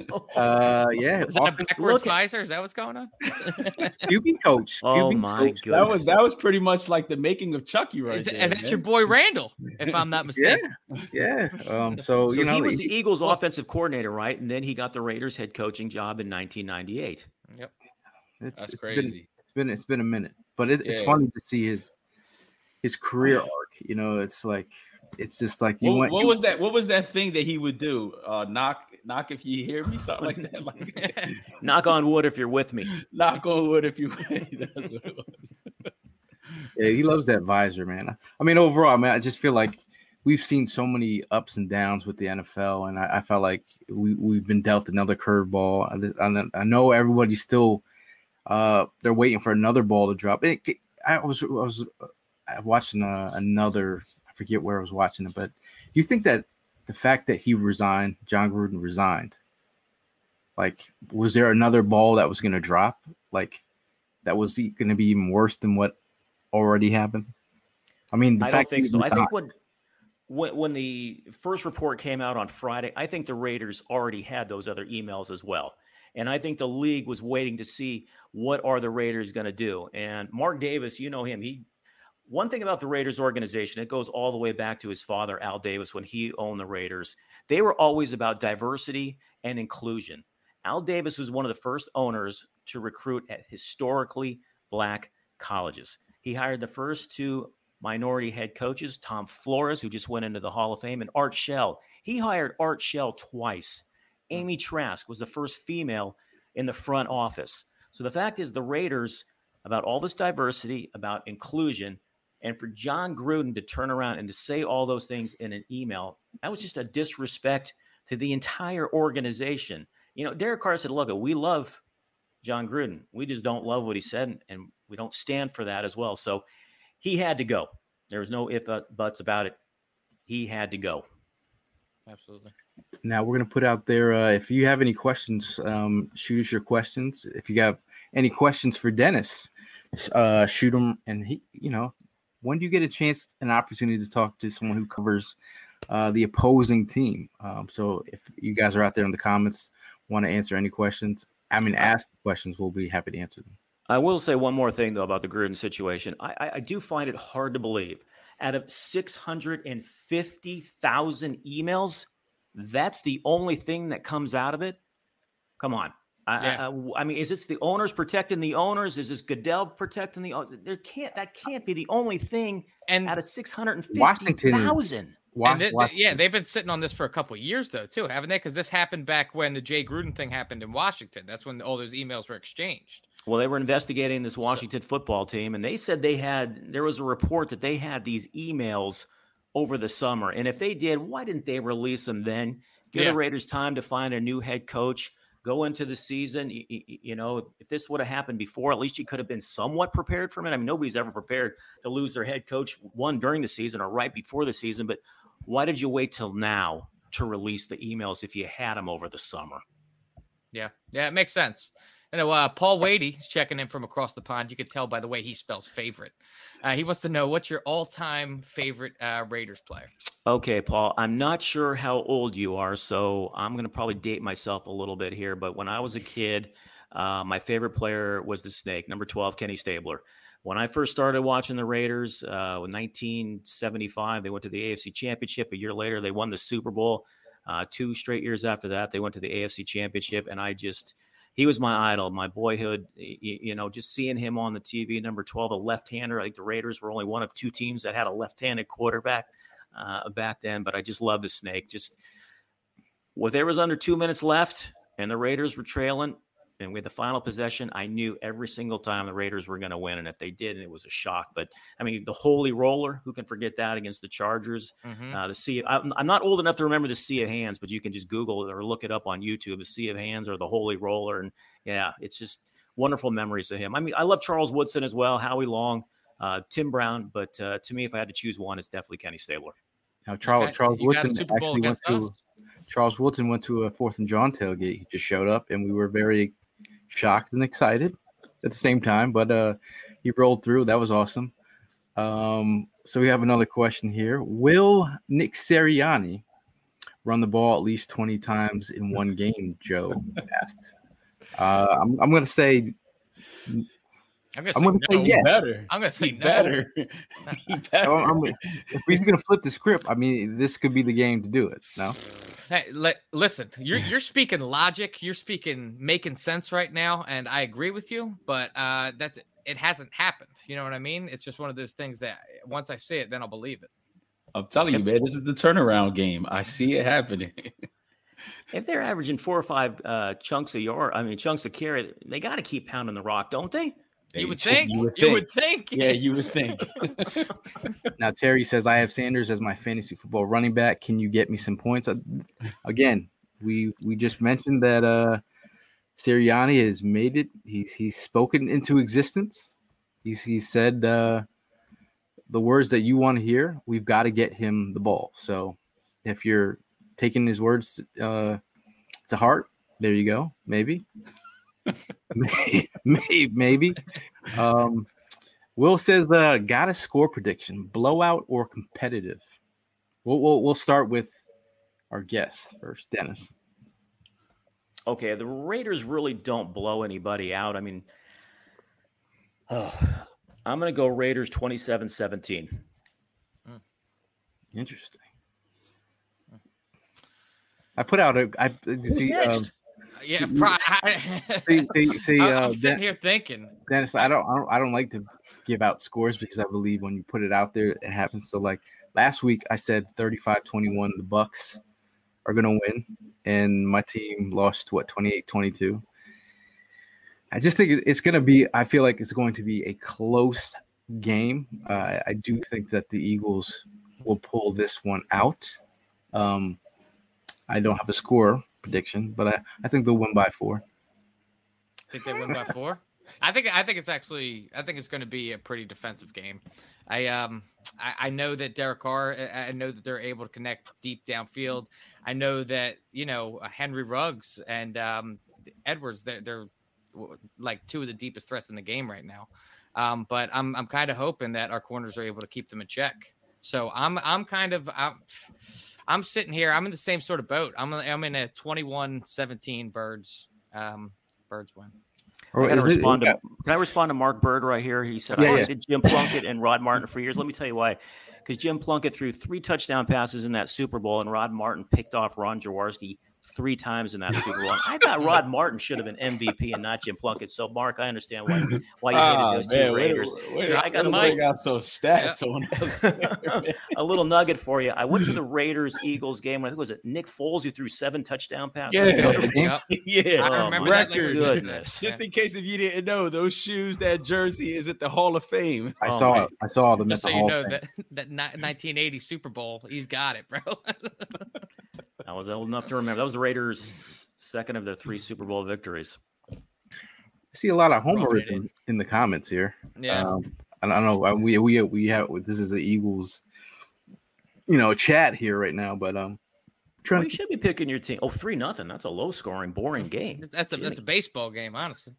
uh, yeah. Is that a backwards visor? Is that what's going on? Q B coach. Oh Q B my coach. goodness. That was that was pretty much like the making of Chucky, right Is, there. and that's man. your boy Randall, if I'm not mistaken. Yeah. Yeah. Um. So, So you know, he was he- the Eagles' offensive coordinator, right? And then he got the Raiders head coaching job in nineteen ninety-eight. Yep. It's, That's it's crazy. Been, it's been it's been a minute, but it, it's Yeah. funny to see his his career arc. You know, it's like it's just like you What, went. what you- was that? What was that thing that he would do? Uh, knock, knock if you hear me, something like that. Like Knock on wood if you're with me. knock on wood if you. That's what it was. Yeah, he loves that visor, man. I mean, overall, I mean, I just feel like we've seen so many ups and downs with the N F L, and I, I felt like we we've been dealt another curveball. I, I, I know everybody's still uh, they're waiting for another ball to drop. It, I was I was uh, watching uh, another. I forget where I was watching it, but you think that the fact that he resigned, John Gruden resigned, like, was there another ball that was going to drop? Like, that was going to be even worse than what already happened? I mean, the I fact don't think that so. he I think resigned- when, when when the first report came out on Friday, I think the Raiders already had those other emails as well. And I think the league was waiting to see what are the Raiders going to do. And Mark Davis, you know him. He one thing about the Raiders organization, it goes all the way back to his father, Al Davis, when he owned the Raiders. They were always about diversity and inclusion. Al Davis was one of the first owners to recruit at historically black colleges. He hired the first two minority head coaches, Tom Flores, who just went into the Hall of Fame, and Art Shell. He hired Art Shell twice. Amy Trask was the first female in the front office. So the fact is, the Raiders, about all this diversity, about inclusion, and for John Gruden to turn around and to say all those things in an email, that was just a disrespect to the entire organization. You know, Derek Carr said, look, we love John Gruden. We just don't love what he said, and we don't stand for that as well. So he had to go. There was no if, uh, buts about it. He had to go. Absolutely. Now we're going to put out there, uh, if you have any questions, um, shoot us your questions. If you have any questions for Dennis, uh, shoot them. And he, you know, when do you get a chance, an opportunity to talk to someone who covers uh, the opposing team? Um, so if you guys are out there in the comments, want to answer any questions, I mean, ask questions, we'll be happy to answer them. I will say one more thing, though, about the Gruden situation. I, I, I do find it hard to believe. Out of six hundred fifty thousand emails, that's the only thing that comes out of it? Come on. I, Yeah. I, I mean, is this the owners protecting the owners? Is this Goodell protecting the owners? There can't, that can't be the only thing And out of six hundred fifty Washington is- thousand. Wa- And they- they- Washington. yeah, they've been sitting on this for a couple of years, though, too, haven't they? Because this happened back when the Jay Gruden thing happened in Washington. That's when all those emails were exchanged. Well, they were investigating this Washington football team, and they said they had, there was a report that they had these emails over the summer. And if they did, why didn't they release them then? Give Yeah. the Raiders time to find a new head coach, go into the season. You, you know, if this would have happened before, at least you could have been somewhat prepared for it. I mean, nobody's ever prepared to lose their head coach, one during the season or right before the season. But why did you wait till now to release the emails if you had them over the summer? Yeah, yeah, it makes sense. You know, uh, Paul Wadey is checking in from across the pond. You could tell by the way he spells favorite. Uh, he wants to know, what's your all-time favorite uh, Raiders player? Okay, Paul, I'm not sure how old you are, so I'm going to probably date myself a little bit here. But when I was a kid, uh, my favorite player was the Snake, number twelve, Kenny Stabler. When I first started watching the Raiders uh, in nineteen seventy-five, they went to the A F C Championship. A year later, they won the Super Bowl. Uh, two straight years after that, they went to the A F C Championship, and I just – he was my idol, my boyhood. You, you know, just seeing him on the T V, number twelve, a left-hander. I think the Raiders were only one of two teams that had a left-handed quarterback uh, back then, but I just love the Snake. Just when there was under two minutes left and the Raiders were trailing, and with the final possession, I knew every single time the Raiders were going to win. And if they did, it was a shock. But, I mean, the Holy Roller, who can forget that against the Chargers? Mm-hmm. Uh, the sea, I'm, I'm not old enough to remember the Sea of Hands, but you can just Google it or look it up on YouTube, the Sea of Hands or the Holy Roller. And, yeah, it's just wonderful memories of him. I mean, I love Charles Woodson as well, Howie Long, uh, Tim Brown. But uh, to me, if I had to choose one, it's definitely Kenny Stabler. Now, Charles, okay. Charles Woodson actually went to us? Charles Woodson went to a Fourth and John tailgate. He just showed up, and we were very – shocked and excited at the same time, but uh, he rolled through. That was awesome. Um, so we have another question here. Will Nick Sirianni run the ball at least twenty times in one game? Joe asked. Uh, I'm, I'm going to say. I'm going to say, say yeah. Better. I'm going to say he no. Better. he better. I'm, I'm, if he's going to flip the script, I mean, this could be the game to do it. No. Hey, li- listen, you're you're speaking logic, you're speaking making sense right now, and I agree with you. But uh, that's it hasn't happened. You know what I mean? It's just one of those things that once I see it, then I'll believe it. I'm telling you, man, this is the turnaround game. I see it happening. If they're averaging four or five uh, chunks a yard, I mean chunks of carry, they got to keep pounding the rock, don't they? You would think. You would think. You would think. Yeah, you would think. Now, Terry says, I have Sanders as my fantasy football running back. Can you get me some points? Again, we we just mentioned that uh, Sirianni has made it. He's he's spoken into existence. He's he said uh, the words that you want to hear. We've got to get him the ball. So if you're taking his words to, uh, to heart, there you go. Maybe. maybe, maybe. Um, Will says, uh, got a score prediction, blowout or competitive? We'll, we'll we'll start with our guest first, Dennis. Okay, the Raiders really don't blow anybody out. I mean, oh, I'm going to go Raiders twenty-seven seventeen. Interesting. I put out a. I Who's see. next? Um, Yeah, pro- see, see, see, I'm, uh, I'm sitting Den- here thinking, Dennis, I don't, I don't, I don't like to give out scores because I believe when you put it out there, it happens. So, like last week, I said thirty-five twenty-one, the Bucks are going to win, and my team lost what twenty-eight twenty-two. I just think it's going to be. I feel like it's going to be a close game. Uh, I do think that the Eagles will pull this one out. Um, I don't have a score prediction, but I, I think they'll win by four. Think they win by four? I think I think it's actually I think it's going to be a pretty defensive game. I um I, I know that Derek Carr. I, I know that they're able to connect deep downfield. I know that you know Henry Ruggs and um, Edwards. They're, they're like two of the deepest threats in the game right now. Um, but I'm I'm kind of hoping that our corners are able to keep them in check. So I'm I'm kind of I'm, I'm sitting here. I'm in the same sort of boat. I'm I'm in a twenty-one seventeen Birds um, Birds win. I gotta respond to, can I respond to Mark Bird right here? He said, yeah, I yeah. did Jim Plunkett and Rod Martin for years. Let me tell you why. Because Jim Plunkett threw three touchdown passes in that Super Bowl, and Rod Martin picked off Ron Jaworski three times in that Super Bowl. I thought Rod Martin should have been M V P and not Jim Plunkett. So, Mark, I understand why, why you hated oh, those man, two Raiders. Wait, wait, I got I got so stats on yeah. A little nugget for you. I went to the Raiders-Eagles game. I think was it Nick Foles who threw seven touchdown passes? Yeah, yeah. yeah. I remember oh, that. Record. Goodness. Just in case if you didn't know, those shoes, that jersey is at the Hall of Fame. I Oh, saw man. it. I saw them Just at so the you Hall know of Fame. that that ni- nineteen eighty Super Bowl, he's got it, bro. I was old enough to remember. That was the Raiders' second of their three Super Bowl victories. I see a lot of homerism in the comments here. Yeah. Um, I don't know. uh, We we we have this is the Eagles, you know, chat here right now. But um, Well, you should be picking your team. Oh, three nothing. That's a low scoring, boring game. That's a that's a baseball game, honestly.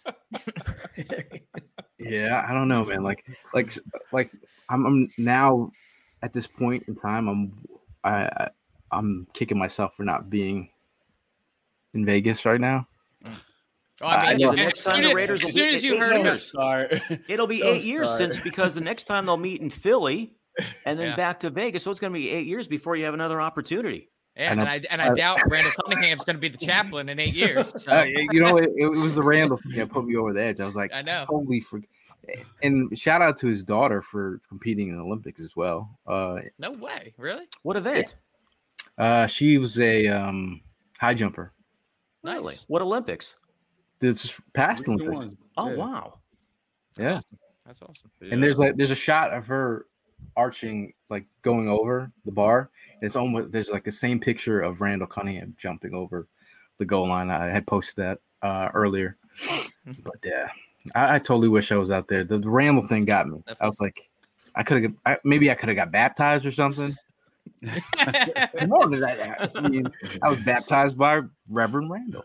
Yeah, I don't know, man. Like, like, like, I'm, I'm now at this point in time. I'm, I, I'm kicking myself for not being in Vegas right now. Oh, I mean, uh, the next time the Raiders, as soon as you heard years, start, it'll be eight years start. since because the next time they'll meet in Philly and then yeah. back to Vegas. So it's going to be eight years before you have another opportunity. Yeah, and, and I and I, I doubt Randall Cunningham's going to be the chaplain in eight years. So. Uh, you know, it, it was the Randall thing that put me over the edge. I was like, I know. Holy for, and shout out to his daughter for competing in the Olympics as well. Uh, no way, really? What event? Uh, she was a um, high jumper. Really? Nice. What Olympics? This past Olympics. Oh yeah. Wow. Yeah. That's awesome. Yeah. And there's like there's a shot of her arching, like going over the bar. And it's almost there's like the same picture of Randall Cunningham jumping over the goal line. I had posted that uh, earlier. But yeah, I, I totally wish I was out there. The, the Randall thing got me. Definitely. I was like, I could have maybe I could have got baptized or something. More than that. I mean, I was baptized by Reverend Randall.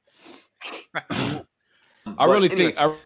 I really think I,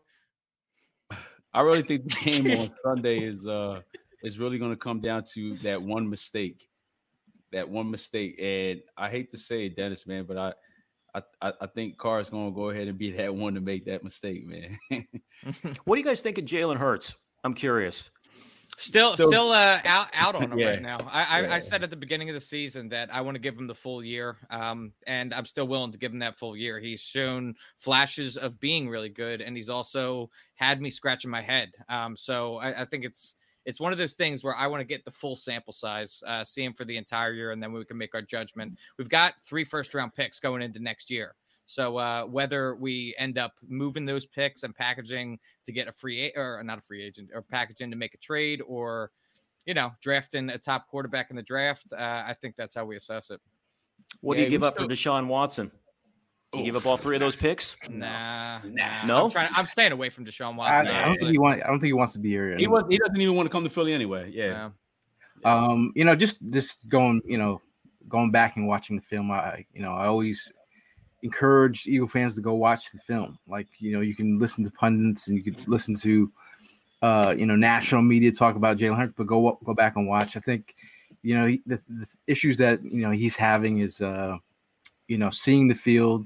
I really think the game on Sunday is uh is really going to come down to that one mistake, that one mistake. And I hate to say it, Dennis, man, but I I I think Carr is going to go ahead and be that one to make that mistake, man. What do you guys think of Jalen Hurts? I'm curious. Still, still, still uh, out out on him yeah. right now. I, I, yeah. I said at the beginning of the season that I want to give him the full year, um, and I'm still willing to give him that full year. He's shown flashes of being really good, and he's also had me scratching my head. Um, so I, I think it's it's one of those things where I want to get the full sample size, uh, see him for the entire year, and then we can make our judgment. We've got three first round picks going into next year. So uh, whether we end up moving those picks and packaging to get a free or not a free agent or packaging to make a trade or, you know, drafting a top quarterback in the draft, uh, I think that's how we assess it. What yeah, do you give up still... for Deshaun Watson? You give up all three of those picks? Nah, nah. No, I'm, trying, I'm staying away from Deshaun Watson. I, I don't think he want. I don't think he wants to be here. He was. He doesn't even want to come to Philly anyway. Yeah. yeah. Um. You know, just just going. You know, going back and watching the film. I. You know, I always encourage Eagle fans to go watch the film. Like, you know, you can listen to pundits and you can listen to, uh, you know, national media talk about Jalen Hurts, but go go back and watch. I think, you know, he, the, the issues that, you know, he's having is, uh, you know, seeing the field,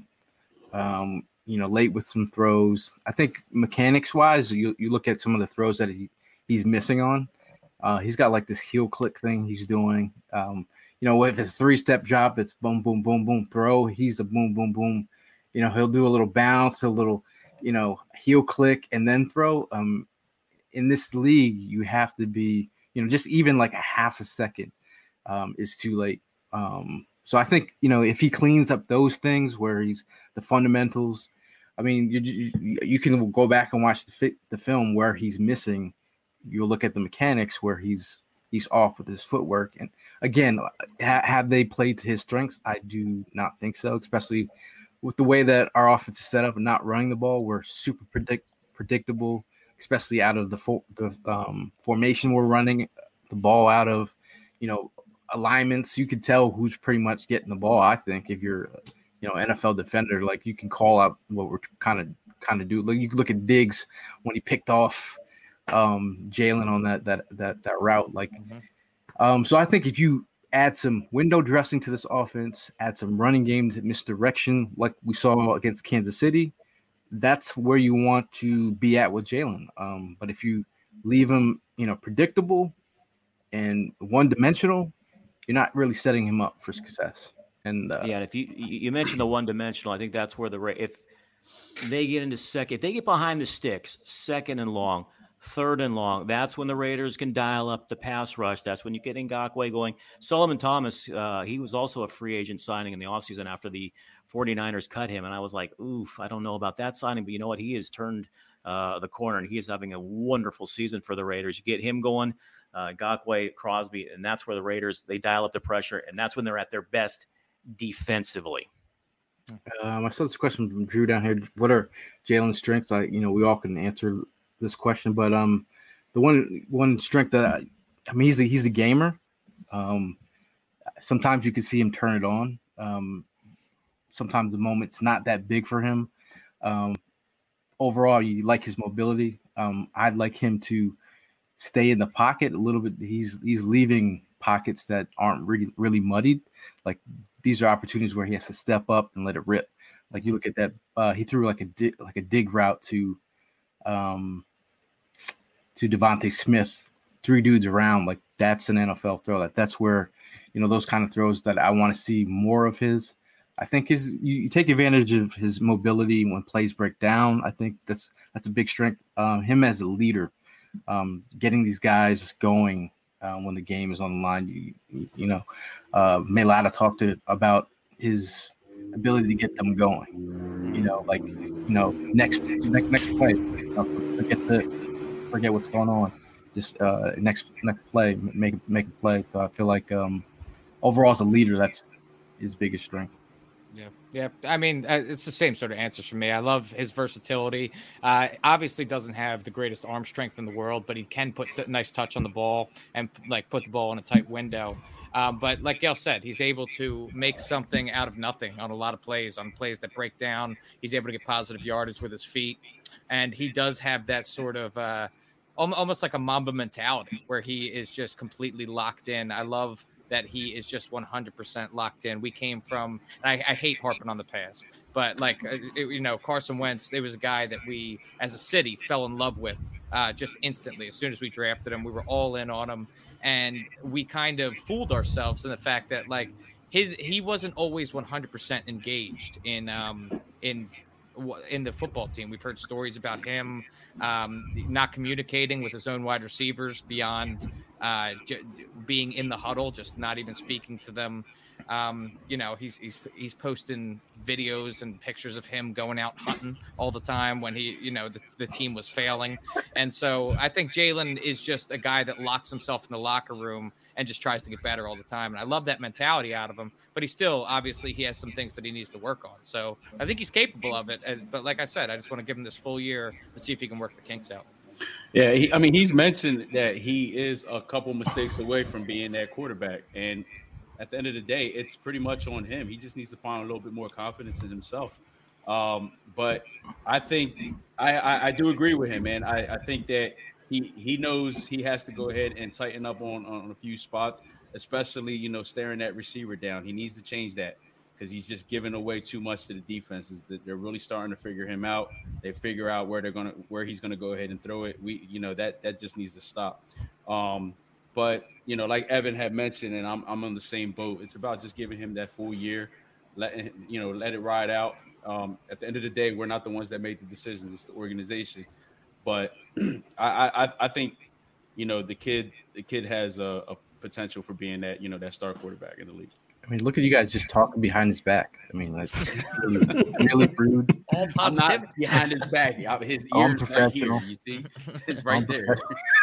um, you know, late with some throws. I think mechanics wise, you, you look at some of the throws that he, he's missing on. Uh, he's got like this heel click thing he's doing. Um, You know, if it's three-step drop, it's boom, boom, boom, boom, throw. He's a boom, boom, boom. You know, he'll do a little bounce, a little, you know, heel click, and then throw. Um, in this league, you have to be, you know, just even like a half a second um, is too late. Um, so I think, you know, if he cleans up those things where he's the fundamentals, I mean, you you, you can go back and watch the fi- the film where he's missing. You'll look at the mechanics where he's he's off with his footwork. And again, ha- have they played to his strengths? I do not think so, especially with the way that our offense is set up and not running the ball. We're super predict- predictable, especially out of the, fo- the um, formation we're running the ball out of, you know, alignments. You can tell who's pretty much getting the ball. I think if you're, you know, N F L defender, like you can call out what we're kind of kind of do. Like you can look at Diggs when he picked off um Jalen on that that that that route, like mm-hmm. um so I think if you add some window dressing to this offense, add some running game misdirection like we saw against Kansas City, that's where you want to be at with Jalen. Um but if you leave him, you know, predictable and one dimensional, you're not really setting him up for success. And uh, yeah, and if you you mentioned the one dimensional, I think that's where the if they get into second, if they get behind the sticks, second and long, third and long, that's when the Raiders can dial up the pass rush. That's when you get Ngakoue going. Solomon Thomas, uh, he was also a free agent signing in the offseason after the 49ers cut him. And I was like, oof, I don't know about that signing. But you know what? He has turned uh, the corner, and he is having a wonderful season for the Raiders. You get him going, uh, Ngakoue, Crosby, and that's where the Raiders, they dial up the pressure, and that's when they're at their best defensively. Um, I saw this question from Drew down here. What are Jalen's strengths? Like, you know, we all can answer this question, but um, the one one strength that I, I mean, he's a, he's a gamer. Um, sometimes you can see him turn it on. Um, sometimes the moment's not that big for him. Um, overall, you like his mobility. Um, I'd like him to stay in the pocket a little bit. He's he's leaving pockets that aren't really really muddied. Like these are opportunities where he has to step up and let it rip. Like you look at that, uh, he threw like a dig, like a dig route to, um, to Devontae Smith, three dudes around. Like that's an N F L throw. That that's where, you know, those kind of throws that I want to see more of his. I think his you, you take advantage of his mobility when plays break down. I think that's that's a big strength. Um, him as a leader, um, getting these guys going uh, when the game is on the line. You you, you know, uh, Mailata talked to, about his ability to get them going. You know, like you know, next next next play. You know, forget the forget what's going on. Just uh, next next play, make make a play. So I feel like um, overall as a leader, that's his biggest strength. Yeah, yeah. I mean, uh, it's the same sort of answers for me. I love his versatility. Uh, obviously, doesn't have the greatest arm strength in the world, but he can put a nice touch on the ball and like put the ball in a tight window. Um, but like Gail said, he's able to make something out of nothing on a lot of plays, on plays that break down. He's able to get positive yardage with his feet, and he does have that sort of uh, almost like a Mamba mentality where he is just completely locked in. I love that he is just one hundred percent locked in. We came from, I, I hate harping on the past, but like, it, you know, Carson Wentz, it was a guy that we as a city fell in love with uh, just instantly. As soon as we drafted him, we were all in on him. And we kind of fooled ourselves in the fact that like his, he wasn't always one hundred percent engaged in, um, in, in the football team. We've heard stories about him um, not communicating with his own wide receivers beyond uh, j- being in the huddle, just not even speaking to them. Um, you know, he's, he's, he's posting videos and pictures of him going out hunting all the time when he, you know, the, the team was failing. And so I think Jalen is just a guy that locks himself in the locker room and just tries to get better all the time. And I love that mentality out of him, but he still, obviously he has some things that he needs to work on. So I think he's capable of it. But like I said, I just want to give him this full year to see if he can work the kinks out. Yeah, he, I mean, he's mentioned that he is a couple mistakes away from being that quarterback. And at the end of the day, it's pretty much on him. He just needs to find a little bit more confidence in himself. Um, but I think I, I, I do agree with him, man. I, I think that he he knows he has to go ahead and tighten up on, on a few spots, especially, you know, staring that receiver down. He needs to change that because he's just giving away too much to the defenses. They're really starting to figure him out. They figure out where they're gonna where he's gonna go ahead and throw it. We, you know, that that just needs to stop. Um, But, you know, like Evan had mentioned, and I'm I'm on the same boat, it's about just giving him that full year, letting, you know, let it ride out. Um, at the end of the day, we're not the ones that made the decisions. It's the organization. But I, I I think, you know, the kid the kid has a, a potential for being that, you know, that star quarterback in the league. I mean, look at you guys just talking behind his back. I mean, that's really, really rude. All I'm not behind his back. His ears right here, you see? It's right there.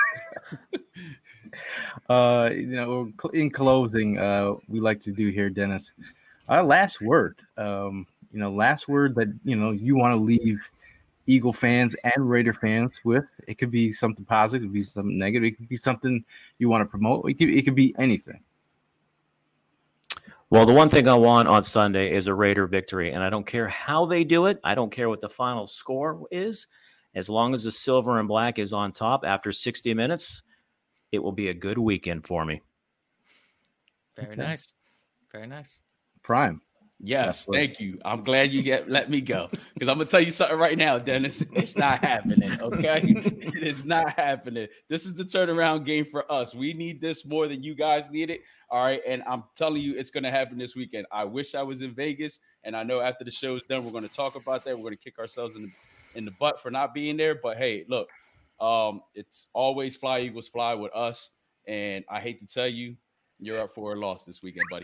Uh, you know, in closing, uh, we like to do here, Dennis. Our last word, um, you know, last word that you know you want to leave Eagle fans and Raider fans with. It could be something positive, it could be something negative, it could be something you want to promote. It could, it could be anything. Well, the one thing I want on Sunday is a Raider victory, and I don't care how they do it. I don't care what the final score is, as long as the silver and black is on top after sixty minutes. It will be a good weekend for me. Very okay. nice. Very nice. Prime. Yes, thank you. I'm glad you get let me go because I'm gonna tell you something right now, Dennis. It's not happening. Okay, it is not happening. This is the turnaround game for us. We need this more than you guys need it. All right, and I'm telling you, it's gonna happen this weekend. I wish I was in Vegas, and I know after the show's done, we're gonna talk about that. We're gonna kick ourselves in the in the butt for not being there. But hey, look. Um, it's always fly Eagles fly with us, and I hate to tell you, you're up for a loss this weekend, buddy.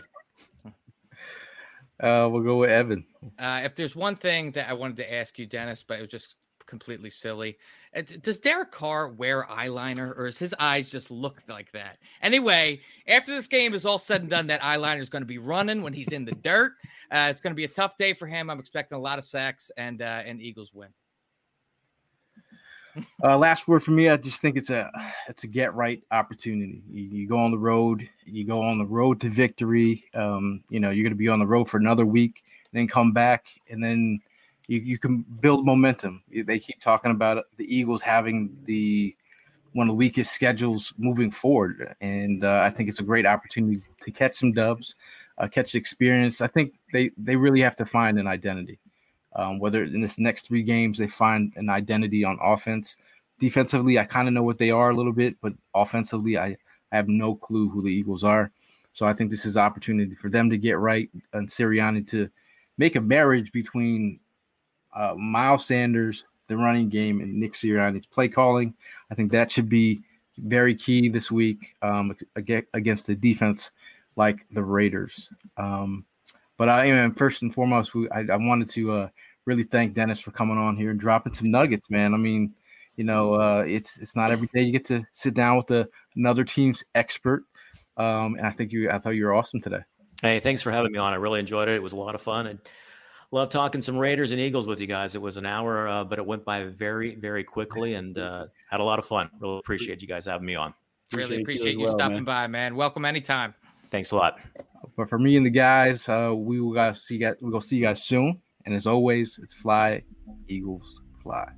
Uh, we'll go with Evan. Uh, if there's one thing that I wanted to ask you, Dennis, but it was just completely silly. Does Derek Carr wear eyeliner, or does his eyes just look like that? Anyway, after this game is all said and done, that eyeliner is going to be running when he's in the dirt. Uh, it's going to be a tough day for him. I'm expecting a lot of sacks, and uh, and Eagles win. Uh, last word for me, I just think it's a it's a get right opportunity. You, you go on the road, you go on the road to victory. Um, you know, you're going to be on the road for another week, then come back, and then you, you can build momentum. They keep talking about the Eagles having the one of the weakest schedules moving forward, and uh, I think it's a great opportunity to catch some dubs, uh, catch experience. I think they they really have to find an identity. Um, whether in this next three games they find an identity on offense. Defensively, I kind of know what they are a little bit, but offensively, I, I have no clue who the Eagles are. So I think this is an opportunity for them to get right and Sirianni to make a marriage between uh, Miles Sanders, the running game, and Nick Sirianni's play calling. I think that should be very key this week um, against the defense like the Raiders. Um, but I am first and foremost, we, I, I wanted to uh, really thank Dennis for coming on here and dropping some nuggets, man. I mean, you know, uh, it's it's not every day you get to sit down with a, another team's expert. Um, and I think you, I thought you were awesome today. Hey, thanks for having me on. I really enjoyed it. It was a lot of fun, and love talking some Raiders and Eagles with you guys. It was an hour, uh, but it went by very, very quickly, and uh, had a lot of fun. Really appreciate you guys having me on. Really appreciate you, you well, stopping man. by, man. Welcome anytime. Thanks a lot. But for me and the guys, uh, we will guys see you guys. We're gonna see you guys soon. And as always, it's fly, Eagles, fly.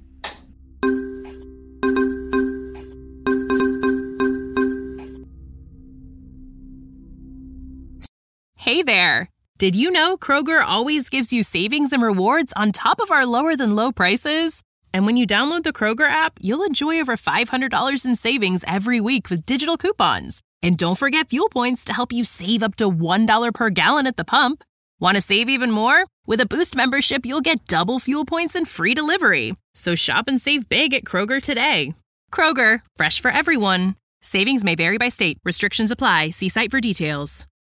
Hey there. Did you know Kroger always gives you savings and rewards on top of our lower than low prices? And when you download the Kroger app, you'll enjoy over five hundred dollars in savings every week with digital coupons. And don't forget fuel points to help you save up to one dollar per gallon at the pump. Want to save even more? With a Boost membership, you'll get double fuel points and free delivery. So shop and save big at Kroger today. Kroger, fresh for everyone. Savings may vary by state. Restrictions apply. See site for details.